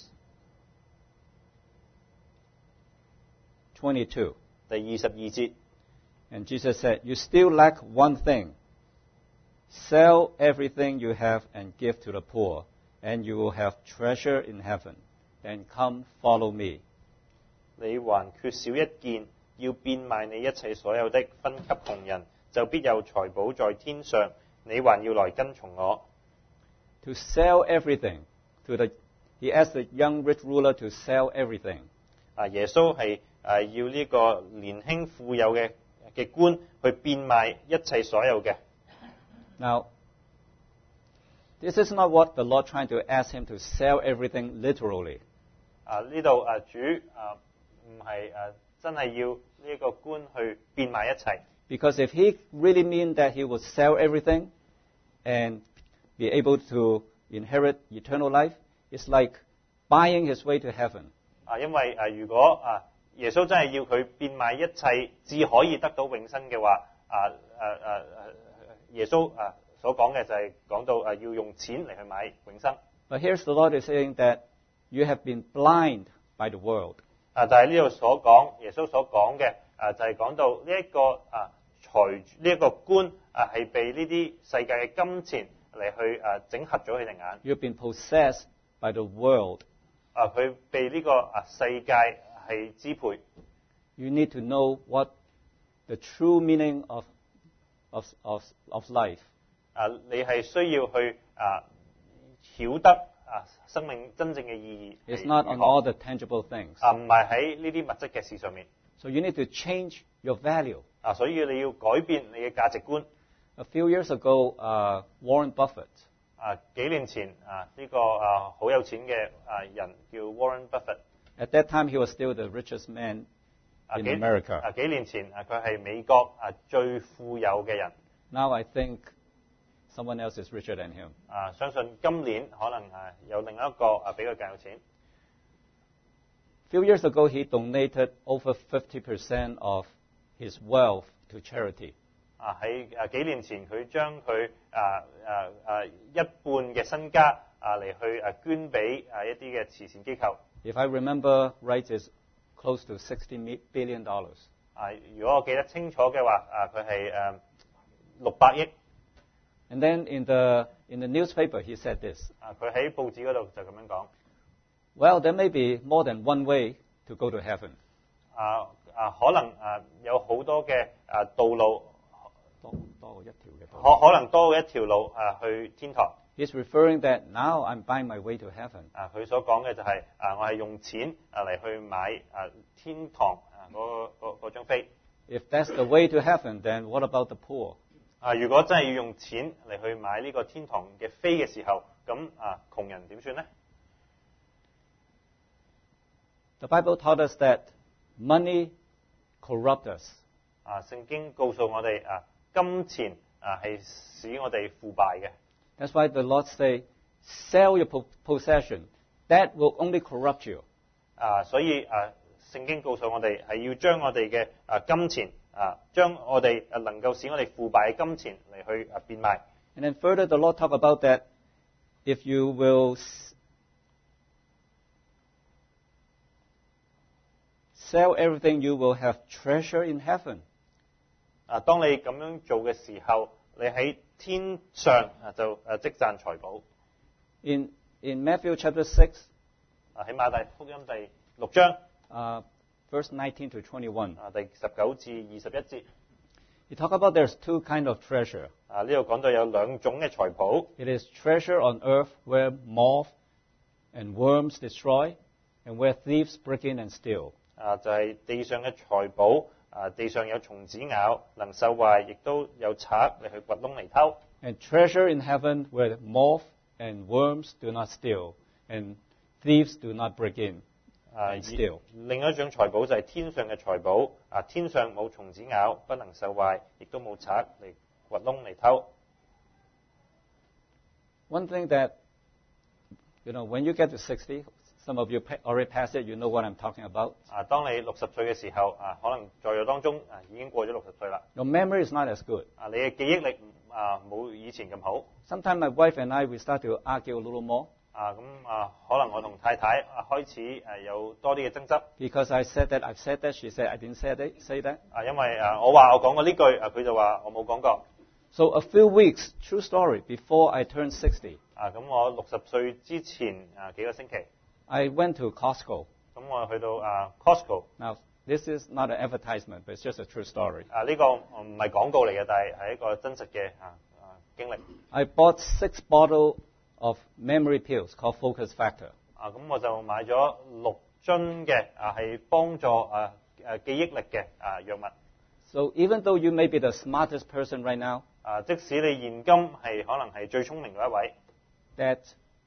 twenty-two, 第二十二節， and Jesus said, "You still lack one thing. Sell everything you have and give to the poor, and you will have treasure in heaven. Then come follow me." 你還缺少一件，要變賣你一切所有的，分給窮人，就必有財寶在天上。你還要來跟從我。 To sell everything to the, he asked the young rich ruler to sell everything. 啊，耶穌係誒要呢個年輕富有嘅嘅官去變賣一切所有嘅。 Now, this is not what the Lord trying to ask him to sell everything literally. 啊，呢度啊主啊唔係誒真係要呢個官去變賣一切。 Because if he really mean that he would sell everything and be able to inherit eternal life, it's like buying his way to heaven. 啊，因為誒如果啊耶穌真係要佢變賣一切，至可以得到永生嘅話，啊誒誒誒耶穌啊所講嘅就係講到誒要用錢嚟去買永生。 But here's the Lord is saying that you have been blind by the world. 啊，但係呢度所講耶穌所講嘅啊就係講到呢一個啊財呢一個官啊係被呢啲世界嘅金錢嚟去誒整合咗佢哋眼。 You've been possessed by the world. 啊，佢被呢個啊世界係支配。 You need to know what the true meaning of, of, of, of life. 啊，你係需要去啊曉得啊生命真正嘅意義。 It's not on all the tangible things. 啊，唔係喺呢啲物質嘅事上面。 So you need to change your value. 啊，所以你要改變你嘅價值觀。 A few years ago, uh, Warren Buffett, 啊，幾年前啊，呢個啊好有錢嘅啊人叫 Warren Buffett。 at that time he was still the richest man 啊 in 幾 America. 啊幾年前啊，佢係美國啊最富有嘅人。 Now I think someone else is richer than him. 啊，相信今年可能啊有另一個啊比佢更有錢。 A few years ago, he donated over fifty percent of his wealth to charity. 啊喺啊幾年前，佢將佢啊啊啊一半嘅身家啊嚟去啊捐俾啊一啲嘅慈善機構。 If I remember right, it's close to sixty billion dollars. 啊，如果我記得清楚嘅話，啊佢係誒六百億。 And then in the in the newspaper, he said this. 啊，佢喺報紙嗰度就咁樣講。 Well, there may be more than one way to go to heaven. 啊啊，可能啊有好多嘅啊道路， 多多過一條嘅道路。 可可能多過一條路啊去天堂。 He's referring that now I'm buying my way to heaven. 啊，佢所講嘅就係、啊，我係用錢啊嚟去買啊天堂啊嗰嗰嗰張飛。 If that's the way to heaven, then what about the poor? 啊，如果真係要用錢嚟去買呢個天堂嘅飛嘅時候，咁啊窮人點算呢？ The Bible taught us that money corrupts us. 啊，聖經告訴我哋啊，金錢啊係使我哋腐敗嘅。 That's why the Lord say, sell your po- possession. That will only corrupt you. 啊，所以啊，聖經告訴我哋係要將我哋嘅啊金錢啊，將我哋啊能夠使我哋腐敗嘅金錢嚟去啊變賣。 And then further, the Lord talk about that if you will s- sell everything, you will have treasure in heaven. 啊，當你咁樣做嘅時候，你喺天上啊就誒積賺財寶。 In in Matthew chapter six, 啊，喺馬太福音第六章 uh, verse nineteen to twenty-one, 啊第十九至二十一節 he talk about there's two kind of treasure. 啊，呢度講到有兩種嘅財寶。 It is treasure on earth where moth and worms destroy, and where thieves break in and steal. 啊，就係、是、地上嘅財寶。啊，地上有蟲子咬，能受壞，亦都有賊嚟去掘窿嚟偷。 And treasure in heaven where moth and worms do not steal, and thieves do not break in 啊， and steal. 另一種財寶就係天上嘅財寶。啊，天上冇蟲子咬，不能受壞，亦都冇賊嚟掘窿嚟偷。 One thing that, you know, when you get to sixty, some of you pa- already passed it, you know what I'm talking about. 啊，當你六十歲嘅時候，啊，可能在座當中啊已經過咗六十歲啦。 Your memory is not as good. 啊，你嘅記憶力啊冇以前咁好。 Sometimes my wife and I, we start to argue a little more 啊，咁啊，可能我同太太啊開始誒有多啲嘅爭執。 because I said that, I've said that, she said I didn't say that. Say that. 啊，因為啊，我話我講過呢句，啊佢就話我冇講過。 So a few weeks, true story, before I turned sixty, 啊，咁我六十歲之前啊幾個星期， I went to Costco. 咁我去到啊 Costco。 Now, this is not an advertisement, but it's just a true story. 啊，呢個唔係廣告嚟嘅，但係係一個真實嘅啊啊經歷。 I bought six bottles of memory pills called Focus Factor. 啊，咁我就買咗六樽嘅啊係幫助啊誒記憶力嘅啊藥物。 So even though you may be the smartest person right now, 啊，即使你現今係可能係最聰明嘅一位， that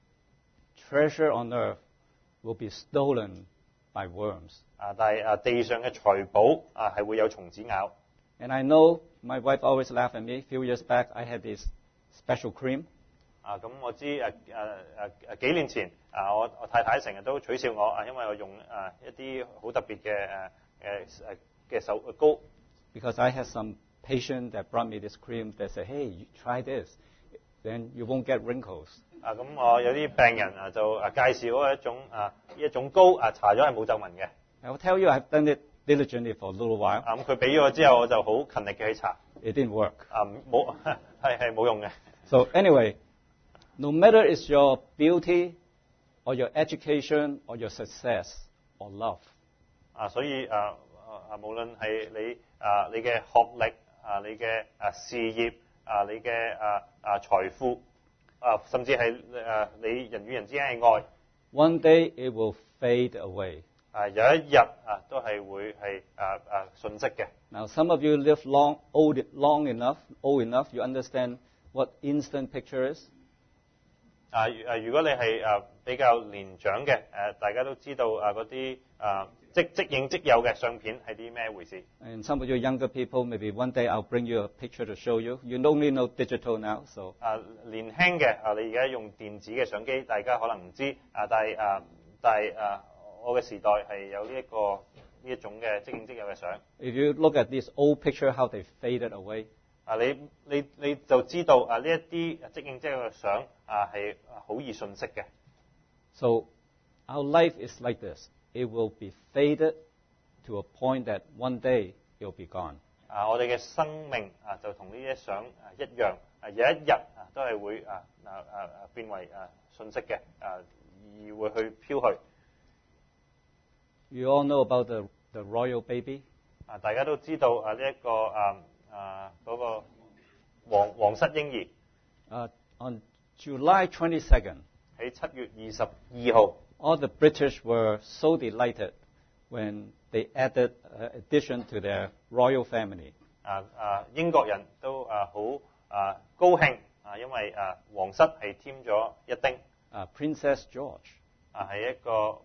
treasure on earth will be stolen by worms. 啊，但係啊地上嘅財寶啊係會有蟲子咬。 And I know my wife always laughed at me. A few years back, I had this special cream. 啊，咁我知誒誒誒誒幾年前啊，我我太太成日都取笑我啊，因為我用誒一啲好特別嘅誒誒誒嘅手膏。 Because I had some patient that brought me this cream that said, hey, you try this. Then you won't get wrinkles. 啊，咁我有啲病人啊就啊介紹嗰一種啊一種膏啊搽咗係冇皺紋嘅。 I will tell you, I've done it diligently for a little while. 啊，咁佢俾咗我之後，我就好勤力嘅去搽。 It didn't work. 啊，冇係係冇用嘅。 So anyway, no matter it's your beauty or your education or your success or love, 啊，所以啊啊，無論係你啊你嘅學歷啊，你嘅啊事業啊，你嘅啊啊財富啊，甚至係誒你人與人之間嘅愛， one day it will fade away. 啊有一日啊都係會係啊啊瞬息嘅。 Now, some of you live long, old, long enough, old enough, you understand what instant picture is. 啊誒，如果你係啊比較年長嘅誒，大家都知道啊嗰啲啊即即影即有嘅相片係啲咩回事？ And some of you younger people, maybe one day I'll bring you a picture to show you. You don't need no digital now, so 啊年輕嘅啊，你而家用電子嘅相機，大家可能唔知啊，但係啊但係啊，我嘅時代係有呢一個呢一種嘅即影即有嘅相。 if you look at this old picture, how they faded away. 啊，你你你就知道啊呢一啲即影即有嘅相啊係好易瞬息嘅。 So our life is like this. It will be faded to a point that one day it will be gone. 啊，我哋嘅生命啊就同呢啲相啊一樣，啊有一日啊都係會啊啊啊啊變為啊瞬息嘅啊而會去飄去。 You all know about the, the royal baby. 啊，大家都知道啊呢一個啊啊嗰個皇皇室嬰兒 Uh, on July twenty-second, 喺七月二十二號。 all the British were so delighted when they added uh, addition to their royal family. 啊啊英國人都啊好啊高興啊，因為啊皇室係添咗一丁 Uh, Princess George. 啊係一個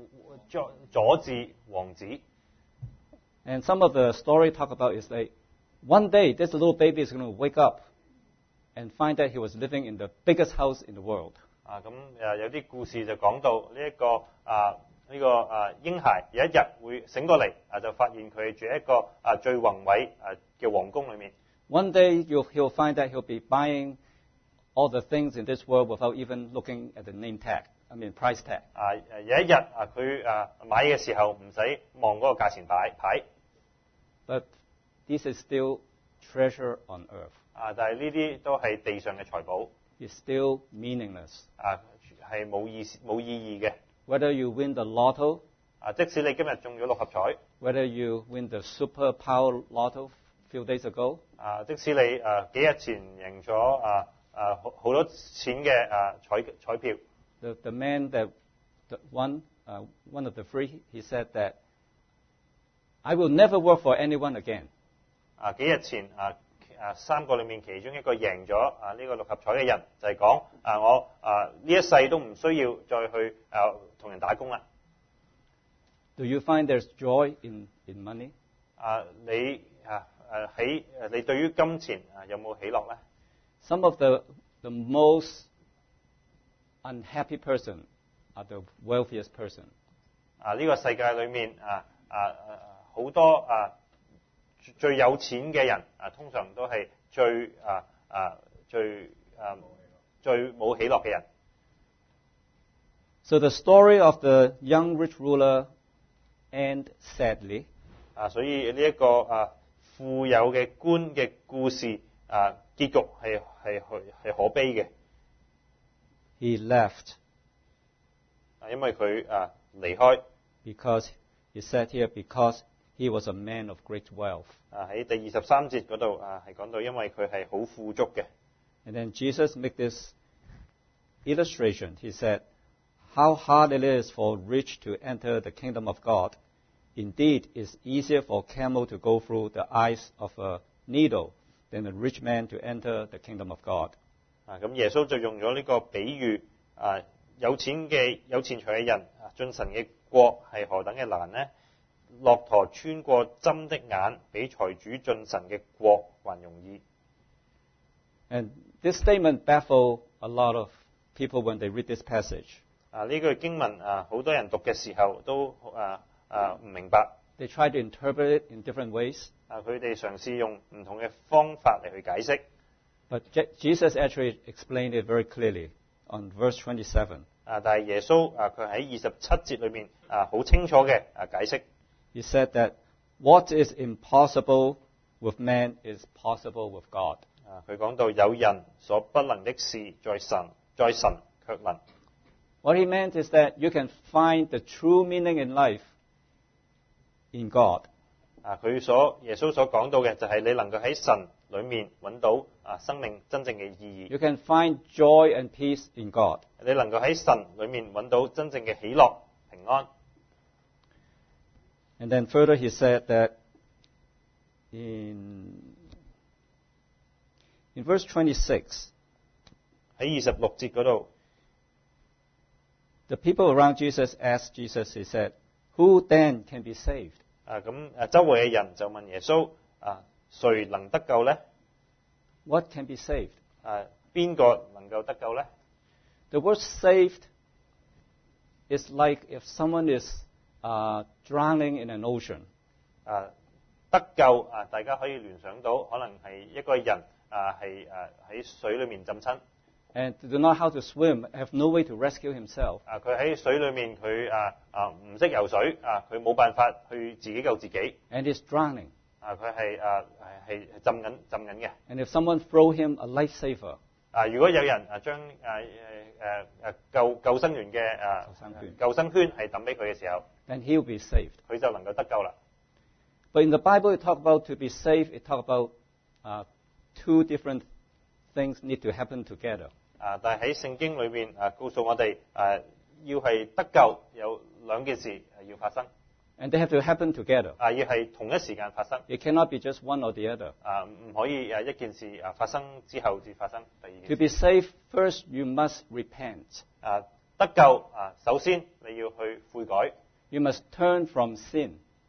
佐佐治王子。 And some of the story talk about is like One day, this little baby is going to wake up and find that he was living in the biggest house in the world. 啊，咁誒有啲故事就講到呢一個啊呢個啊嬰孩有一日會醒過嚟啊，就發現佢住喺一個啊最宏偉啊嘅皇宮裏面。 One day, you'll, he'll find that he'll be buying all the things in this world without even looking at the name tag, I mean price tag. 啊誒有一日啊佢啊買嘅時候唔使望嗰個價錢牌牌。 But this is still treasure on earth. 啊，但係呢啲都係地上嘅財寶。 It's still meaningless. 啊，係冇意冇意義嘅。 Whether you win the lotto, 啊，即使你今日中咗六合彩， whether you win the super power lotto a few days ago, 啊，即使你誒、啊、幾日前贏咗啊啊好好多錢嘅啊彩彩票， the, the man that, that won, uh, one of the three, he said that, I will never work for anyone again. 啊，幾日前啊啊三個裏面其中一個贏咗啊呢、這個六合彩嘅人就係講啊我啊呢一世都唔需要再去啊同人打工啦。 Do you find there's joy in, in money? 啊，你啊誒喺誒你對於金錢啊有冇喜樂咧？ Some of the, the most unhappy person are the wealthiest person. 啊，呢、這個世界裏面啊啊啊好多啊最有錢嘅人啊，通常都係最啊啊最啊最冇喜樂嘅人。 So the story of the young rich ruler end sadly. 啊，所以呢一個啊富有嘅官嘅故事啊，結局係係係可悲嘅。 He left 啊，因為佢啊離開。 because he said here because he was a man of great wealth. 啊，喺第二十三節嗰度啊係講到，因為佢係好富足嘅。 And then Jesus make this illustration. He said, how hard it is for rich to enter the kingdom of God. Indeed, it's easier for a camel to go through the eyes of a needle than a rich man to enter the kingdom of God. 啊，咁耶穌就用咗呢個比喻啊，有錢嘅有錢財嘅人啊，進神嘅國係何等嘅難呢？駱駝穿過針的眼，比財主進神嘅國還容易。 And this statement baffled a lot of people when they read this passage. 啊，呢句經文啊，好多人讀嘅時候都啊啊唔明白。 They try to interpret it in different ways. 啊，佢哋嘗試用唔同嘅方法嚟去解釋。 But Je- Jesus actually explained it very clearly on verse twenty-seven. 啊，但係耶穌啊，佢喺二十七節裏面啊，好清楚嘅啊解釋。 He said that what is impossible with man is possible with God. 啊，佢講到有人所不能的事，在神在神卻能。 What he meant is that you can find the true meaning in life in God. 啊，佢所耶穌所講到嘅就係你能夠喺神裏面揾到啊生命真正嘅意義。 You can find joy and peace in God. 你能夠喺神裏面揾到真正嘅喜樂平安。 And then further he said that in, in verse twenty-six, 喺二十六節嗰度， the people around Jesus asked Jesus, he said, who then can be saved? 啊咁誒周圍嘅人就問耶穌啊，誰能得救呢？ What can be saved? 啊，邊個能夠得救呢？ The word saved is like if someone is uh, drowning in an ocean. 啊，得救啊，大家可以聯想到，可能係一個人啊係誒喺水裏面浸親。 And do not know how to swim, have no way to rescue himself. 啊，佢喺水裏面，佢啊啊唔識游水，啊佢冇辦法去自己救自己。 And he's drowning. 啊，佢係啊係係浸緊浸緊嘅。 And if someone throw him a lifesaver, 啊，如果有人啊將誒誒誒誒救救生員嘅啊救生圈救生圈係抌俾佢嘅時候， then he'll be saved. 佢就能夠得救啦。 But in the Bible, it talk about to be saved, it talk about uh, two different things need to happen together. 啊，但係喺聖經裏邊啊，告訴我哋誒要係得救有兩件事係要發生。 And they have to happen together. 啊，要係同一時間發生。 It cannot be just one or the other. 啊，唔可以誒一件事啊發生之後至發生第二件 To 事。 be saved, first you must repent. 啊，得救啊，首先你要去悔改， You must turn from sin.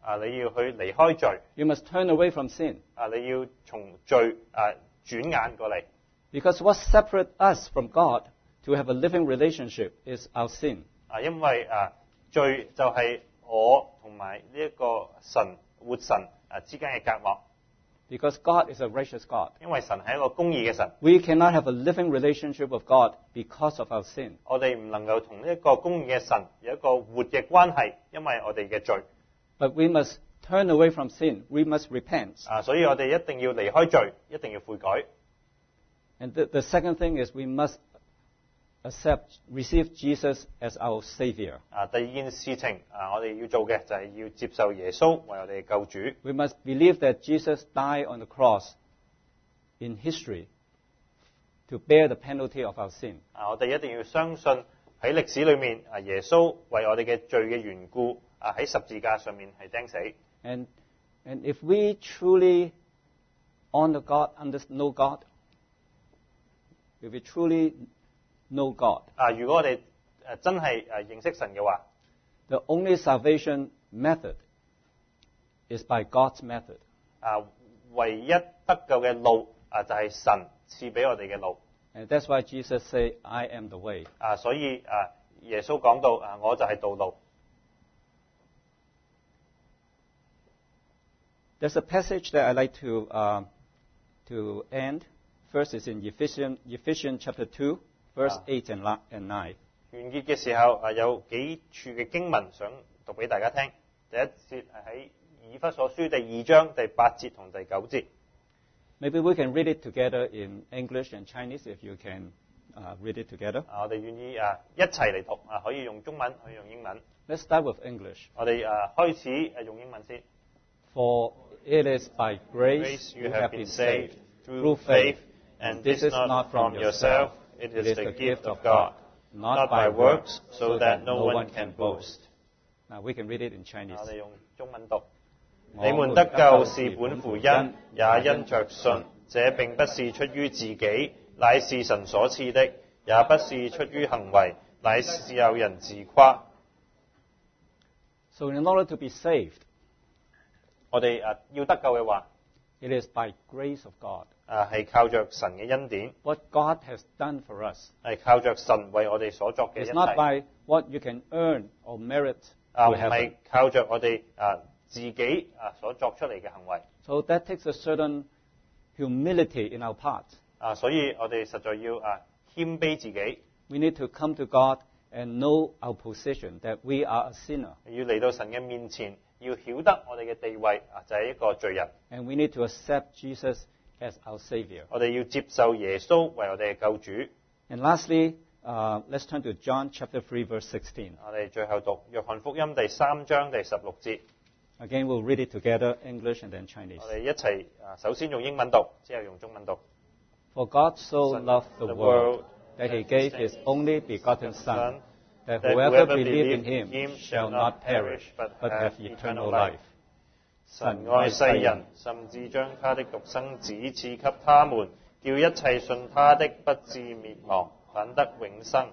啊，你要去離開罪， You must turn away from sin. 啊，你要從罪啊轉眼過嚟。 Because what separates us from God to have a living relationship is our sin. 啊，因為啊罪就係我同埋呢一個神活神啊之間嘅隔膜。 Because God is a righteous God. 因為神係一個公義嘅神， We cannot have a living relationship with God because of our sin. 我哋唔能夠同呢一個公義嘅神有一個活嘅關係，因為我哋嘅罪。 But we must turn away from sin. We must repent. 啊，所以我哋一定要離開罪，一定要悔改。 And the, the second thing is we must accept, receive Jesus as our Savior. 啊，第二件事情啊，我哋要做嘅就係要接受耶穌為我哋嘅救主。 We must believe that Jesus died on the cross in history to bear the penalty of our sin. 啊，我哋一定要相信喺歷史裏面啊，耶穌為我哋嘅罪嘅緣故啊，喺十字架上面係釘死。 And, and if we truly honor God, under, know God, if we truly know God, 啊，如果我哋誒真係誒認識神嘅話， the only salvation method is by God's method. 啊，唯一得救嘅路啊，就係神賜俾我哋嘅路。 And that's why Jesus said, I am the way. 啊，所以啊，耶穌講到啊，我就係道路。 There's a passage that I like to, uh, to end. First is in Ephesians, Ephesians chapter two, verse Ah. eight and li- and nine. 完結嘅時候啊，有幾處嘅經文想讀俾大家聽。第一節係喺以弗所書第二章第八節同第九節。 Maybe we can read it together in English and Chinese if you can uh, read it together. 啊，我哋願意啊一齊嚟讀啊，可以用中文，可以用英文。 Let's start with English. 我哋啊開始誒用英文先。 For it is by grace Grace you have been saved through faith, and this is not from yourself, it is the gift of God, not by works, so that no one can boast. Now we can read it in Chinese. 我哋用中文讀。你們得救是本乎恩，也因着信。這並不是出於自己，乃是神所賜的；也不是出於行為，乃是有人自誇。 So in order to be saved, 我哋啊要得救嘅話， it is by grace of God. 啊係靠着神嘅恩典， What God has done for us. 係靠着神為我哋所作嘅 It's 恩 not 典。 by what you can earn or merit 啊 to 唔係 heaven. 靠着我哋啊自己啊所作出嚟嘅行為。 So that takes a certain humility in our part. 啊，所以我哋實在要啊謙卑自己， We need to come to God and know our position, that we are a sinner. 要嚟到神嘅面前，要曉得我哋嘅地位啊就係一個罪人。 And we need to accept Jesus as our Savior. 我哋要接受耶穌為我哋嘅救主。 And lastly, uh, let's turn to John chapter three, verse sixteen. 我哋最後讀約翰福音第三章第十六節。 Again, we'll read it together, English and then Chinese. 我哋一齊啊，首先用英文讀，之後用中文讀。 For God so Son loved the the world world that he gave his only begotten Son, that that whoever whoever believes in believe him him shall shall not not perish, perish, but but have have eternal eternal life. 神愛世人，甚至將他的獨生子賜給他們，叫一切信他的不至滅亡，反得永生。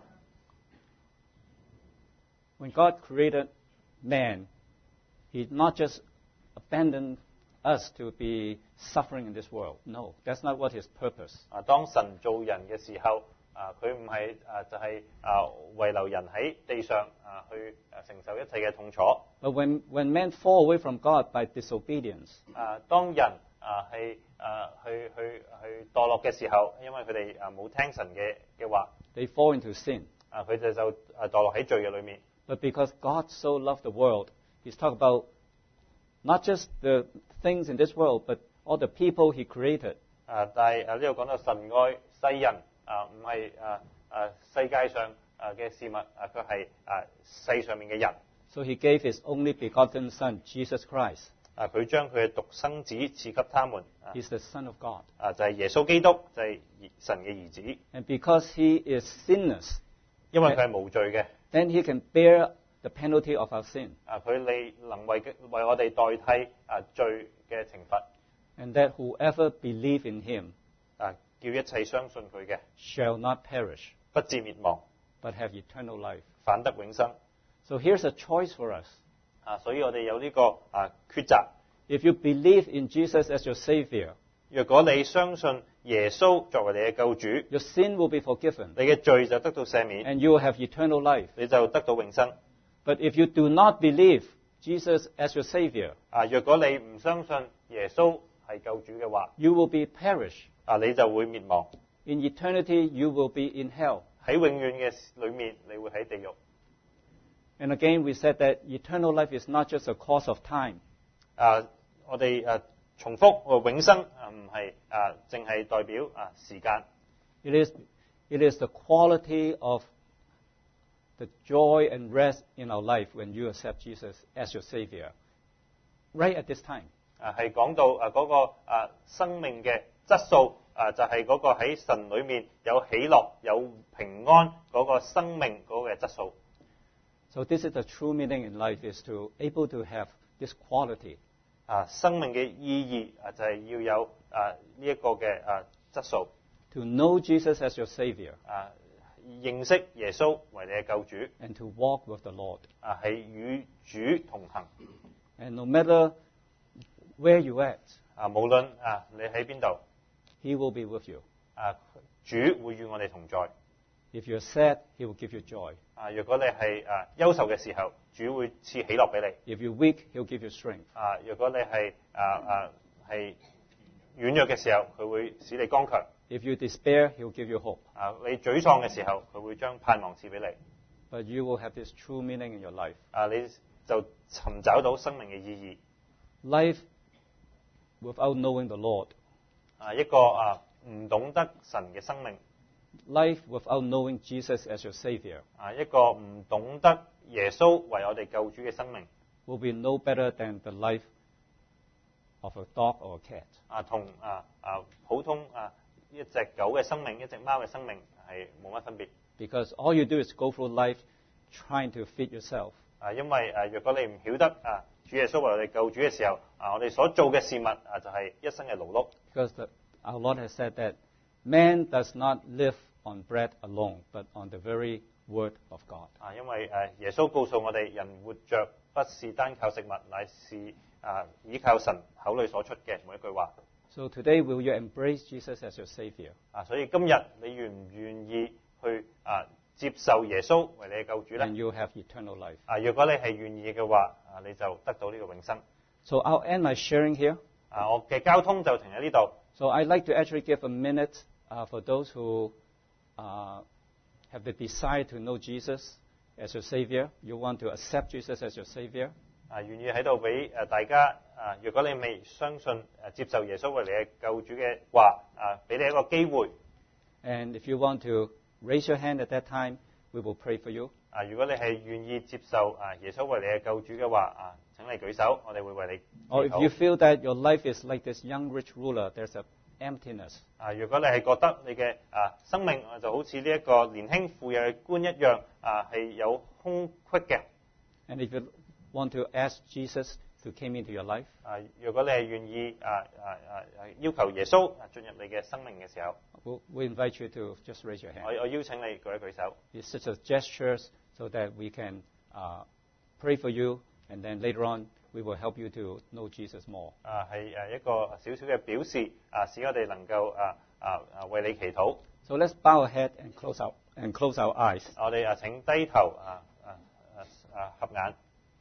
When God created man, he not just abandoned us to be suffering in this world. No, that's not what his purpose. 啊，當神造人嘅時候，啊，佢唔係啊，就係、啊，遺留人喺地上啊，去啊承受一切嘅痛楚。 But when, when men fall away from God by disobedience, 啊，當人啊係啊去去去墮落嘅時候，因為佢哋啊冇聽神嘅嘅話， they fall into sin. 啊佢哋就啊墮落喺罪嘅裏面。 But because God so loved the world, he's talking about not just the things in this world, but all the people he created. 啊，但係啊呢度講到神愛世人啊，唔係啊啊世界上啊嘅事物啊，佢係啊世上面嘅人。 So he gave his only begotten Son, Jesus Christ. 啊，佢將佢嘅獨生子賜給他們。啊 He's the Son of God. 啊，就係、是、耶穌基督，就係、是、神嘅兒子。 And because he is sinless, 因為佢係無罪嘅。 then he can bear the penalty of our sin. 啊，佢你能為嘅為我哋代替啊罪嘅懲罰。 And that whoever believe in him 啊，叫一切相信佢嘅 shall not perish, 不至滅亡， but have eternal life. 反得永生。 So here's a choice for us. 啊，所以我哋有呢、這個啊抉擇。 If you believe in Jesus as your Savior, 若果你相信耶穌作為你嘅救主， your sin will be forgiven, 你嘅罪就得到赦免， and you will have eternal life. 你就得到永生。 But if you do not believe Jesus as your Savior, 啊，若果你唔相信耶穌係救主嘅話， you will be perished. 啊，你就會滅亡。 In eternity, you will be in hell. 喺永遠嘅裏面，你會喺地獄。 And again, we said that eternal life is not just a course of time. 啊，我哋誒重複，我永生啊唔係啊淨係代表啊時間。 It is, it is the quality of the joy and rest in our life when you accept Jesus as your Savior, right at this time. 啊，係講到啊嗰個啊生命嘅質素啊，就係嗰個喺神裏面有喜樂、有平安嗰個生命嗰個嘅質素。 So this is the true meaning in life, is to able to have this quality. 啊，生命嘅意義啊就係要有啊呢一個嘅啊質素。 To know Jesus as your Savior 啊，認識耶穌為你嘅救主， and to walk with the Lord. 啊係與主同行。 And no matter where you at, 啊，無論啊你喺邊度， He will be with you. 啊主會與我哋同在。 If you're sad, He will give you joy. 啊，若果你係啊憂愁嘅時候，主會賜喜樂俾你。 If you're weak, He'll give you strength. 啊，若果你係啊啊係軟弱嘅時候，佢會使你剛強。 If you despair, He'll give you hope. 啊，你沮喪嘅時候，佢會將盼望賜俾你。 But you will have this true meaning in your life. 啊，你就尋找到生命嘅意義。 Life without knowing the Lord. 啊，一個啊唔懂得神嘅生命。 Life without knowing Jesus as your Savior 啊，一個唔懂得耶穌為我哋救主嘅生命， will be no better than the life of a dog or a cat. 啊，同啊啊普通啊一隻狗嘅生命、一隻貓嘅生命係冇乜分別。 Because all you do is go through life trying to feed yourself. 啊，因為誒，若果你唔曉得啊主耶穌為我哋救主嘅時候，啊，我哋所做嘅事物啊，就係一生嘅勞碌。 Because the, our Lord has said that man does not live on bread alone, but on the very word of God. 啊，因為誒耶穌告訴我哋，人活着不是單靠食物，乃是啊依靠神口裏所出嘅每一句話。 So today, will you embrace Jesus as your Savior? 啊，所以今日你願唔願意去啊接受耶穌為你嘅救主咧？ And you'll have eternal life. 啊，若果你係願意嘅話，啊，你就得到呢個永生。 So I'll end my sharing here. 啊，我嘅交通就停喺呢度。 So I'd like to actually give a minute uh, for those who uh, have the desire to know Jesus as your Savior. You want to accept Jesus as your Savior. 啊，願意喺度俾誒大家啊，若果你未相信誒接受耶穌為你嘅救主嘅話，啊，俾你一個機會。 And if you want to raise your hand at that time, we will pray for you. 啊，如果你係願意接受啊耶穌為你嘅救主嘅話，啊，請你舉手，我哋會為你 Or 祈 if you 禱。 feel that your life is like this young rich ruler, there's an emptiness. 啊，如果你係覺得你嘅啊生命啊就好似呢一個年輕富有嘅官一樣，啊係有空隙嘅。 And if you want to ask Jesus to come into your life, 啊，如果你係願意啊啊啊啊要求耶穌啊進入你嘅生命嘅時候， we'll, we invite you to just raise your 我 hand. 我邀請你舉一舉手。 It's such a gestures so that we can uh, pray for you, and then later on we will help you to know Jesus more. 啊，係誒一個少少嘅表示，啊，使我哋能夠啊啊啊為你祈禱。 So let's bow our head and close our and close our eyes. 我哋啊請低頭啊啊啊啊合眼。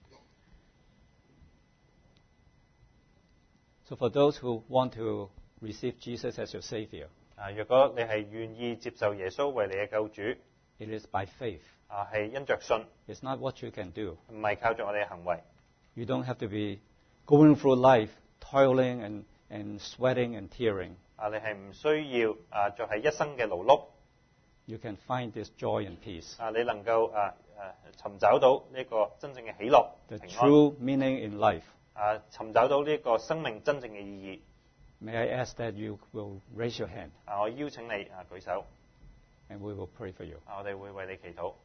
So for those who want to receive Jesus as your Savior, 啊，若果你係願意接受耶穌為你嘅救主， it is by faith. 啊係因着信， It's not what you can do. 唔係靠着我哋嘅行為。 You don't have to be going through life, toiling and, and sweating and tearing. 啊，你係唔需要啊，就係一生嘅勞碌。 You can find this joy and peace. 啊，你能夠啊啊尋找到呢個真正嘅喜樂、 The 平安。 true meaning in life. 啊，尋找到呢個生命真正嘅意義。 May I ask that you will raise your hand 啊，我邀請你啊舉手， and we will pray for you. 啊，我哋會為你祈禱。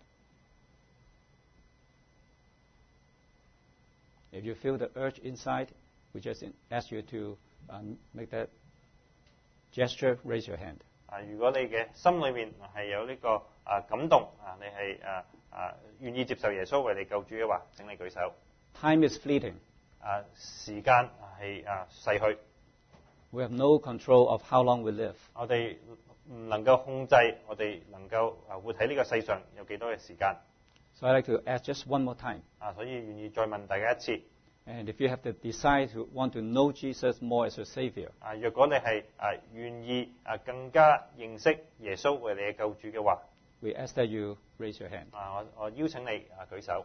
If you feel the urge inside, we just ask you to um, make that gesture, raise your hand. 啊，如果你嘅心裏面係有呢個啊感動啊，你係啊啊願意接受耶穌為你救主嘅話，請你舉手。 Time is fleeting. 啊，時間係啊逝去， We have no control of how long we live. 我哋唔能夠控制我哋能夠啊活喺呢個世上有幾多嘅時間。 So I'd like to ask just one more time. 啊，所以願意再問大家一次。 And if you have the desire to want to know Jesus more as your Savior, 啊，若果你係啊願意啊更加認識耶穌為你嘅救主嘅話， we ask that you raise your hand. 啊，我我邀請你啊舉手。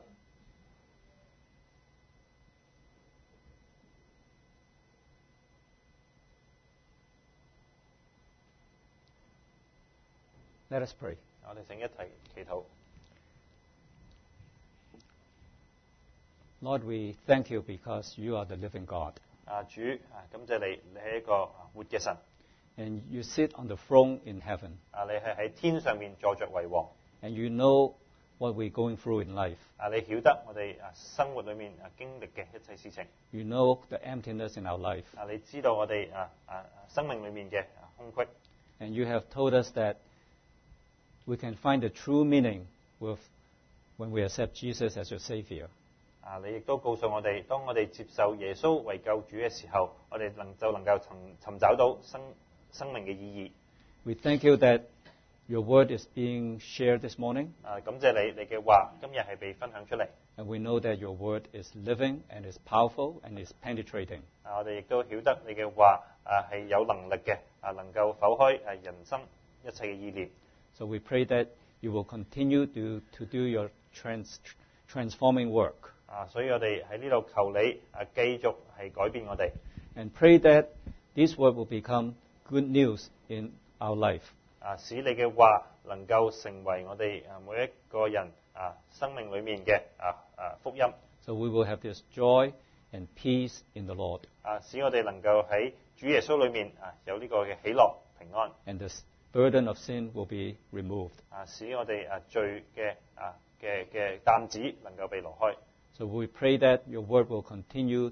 Let us pray. 我哋請一齊祈禱。 Lord, we thank you because you are the living God. 啊，主啊，感謝你，你係一個啊活嘅神。 And you sit on the throne in heaven. 啊，你係喺天上面坐着為王。 And you know what we're going through in life. 啊，你曉得我哋啊生活裏面啊經歷嘅一切事情。 You know the emptiness in our life. 啊，你知道我哋啊啊生命裏面嘅啊空隙。 And you have told us that we can find the true meaning with when we accept Jesus as your Savior. 啊，你亦都告訴我哋，當我哋接受耶穌為救主嘅時候，我哋能就能夠尋尋找到生生命嘅意義。 We thank you that your word is being shared this morning. 啊，感謝你，你嘅話今日係被分享出嚟。 And we know that your word is living and is powerful and is penetrating. 啊，我哋亦都曉得你嘅話啊係有能力嘅，啊能夠剖開誒人生一切嘅意念。 So we pray that you will continue to, to do your trans, transforming work. 啊，所以我哋喺呢度求你啊繼續係改變我哋。 And pray that this word will become good news in our life. 啊，使你嘅話能夠成為我哋啊每一個人啊生命裏面嘅啊啊福音。 So we will have this joy and peace in the Lord. 啊，使我哋能夠喺主耶穌裏面啊有呢個嘅喜樂平安。 And the burden of sin will be removed. 啊，使我哋啊罪嘅啊嘅嘅擔子能夠被挪開。 So we pray that your word will continue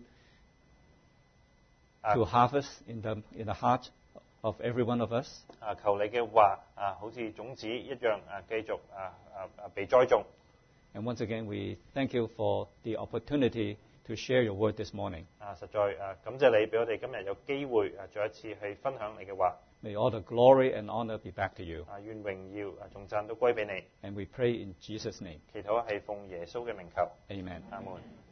啊 to harvest in the, in the heart of every one of us. 啊，求你嘅話啊，好似種子一樣啊，繼續啊啊啊被栽種。 And once again, we thank you for the opportunity to share your word this morning. 啊，實在啊感謝你俾我哋今日有機會啊再一次去分享你嘅話。 May all the glory and honor be back to you. 啊，願榮耀啊頌讚都歸俾你。 And we pray in Jesus' name. 祈禱係奉耶穌嘅名求。 Amen. 阿門。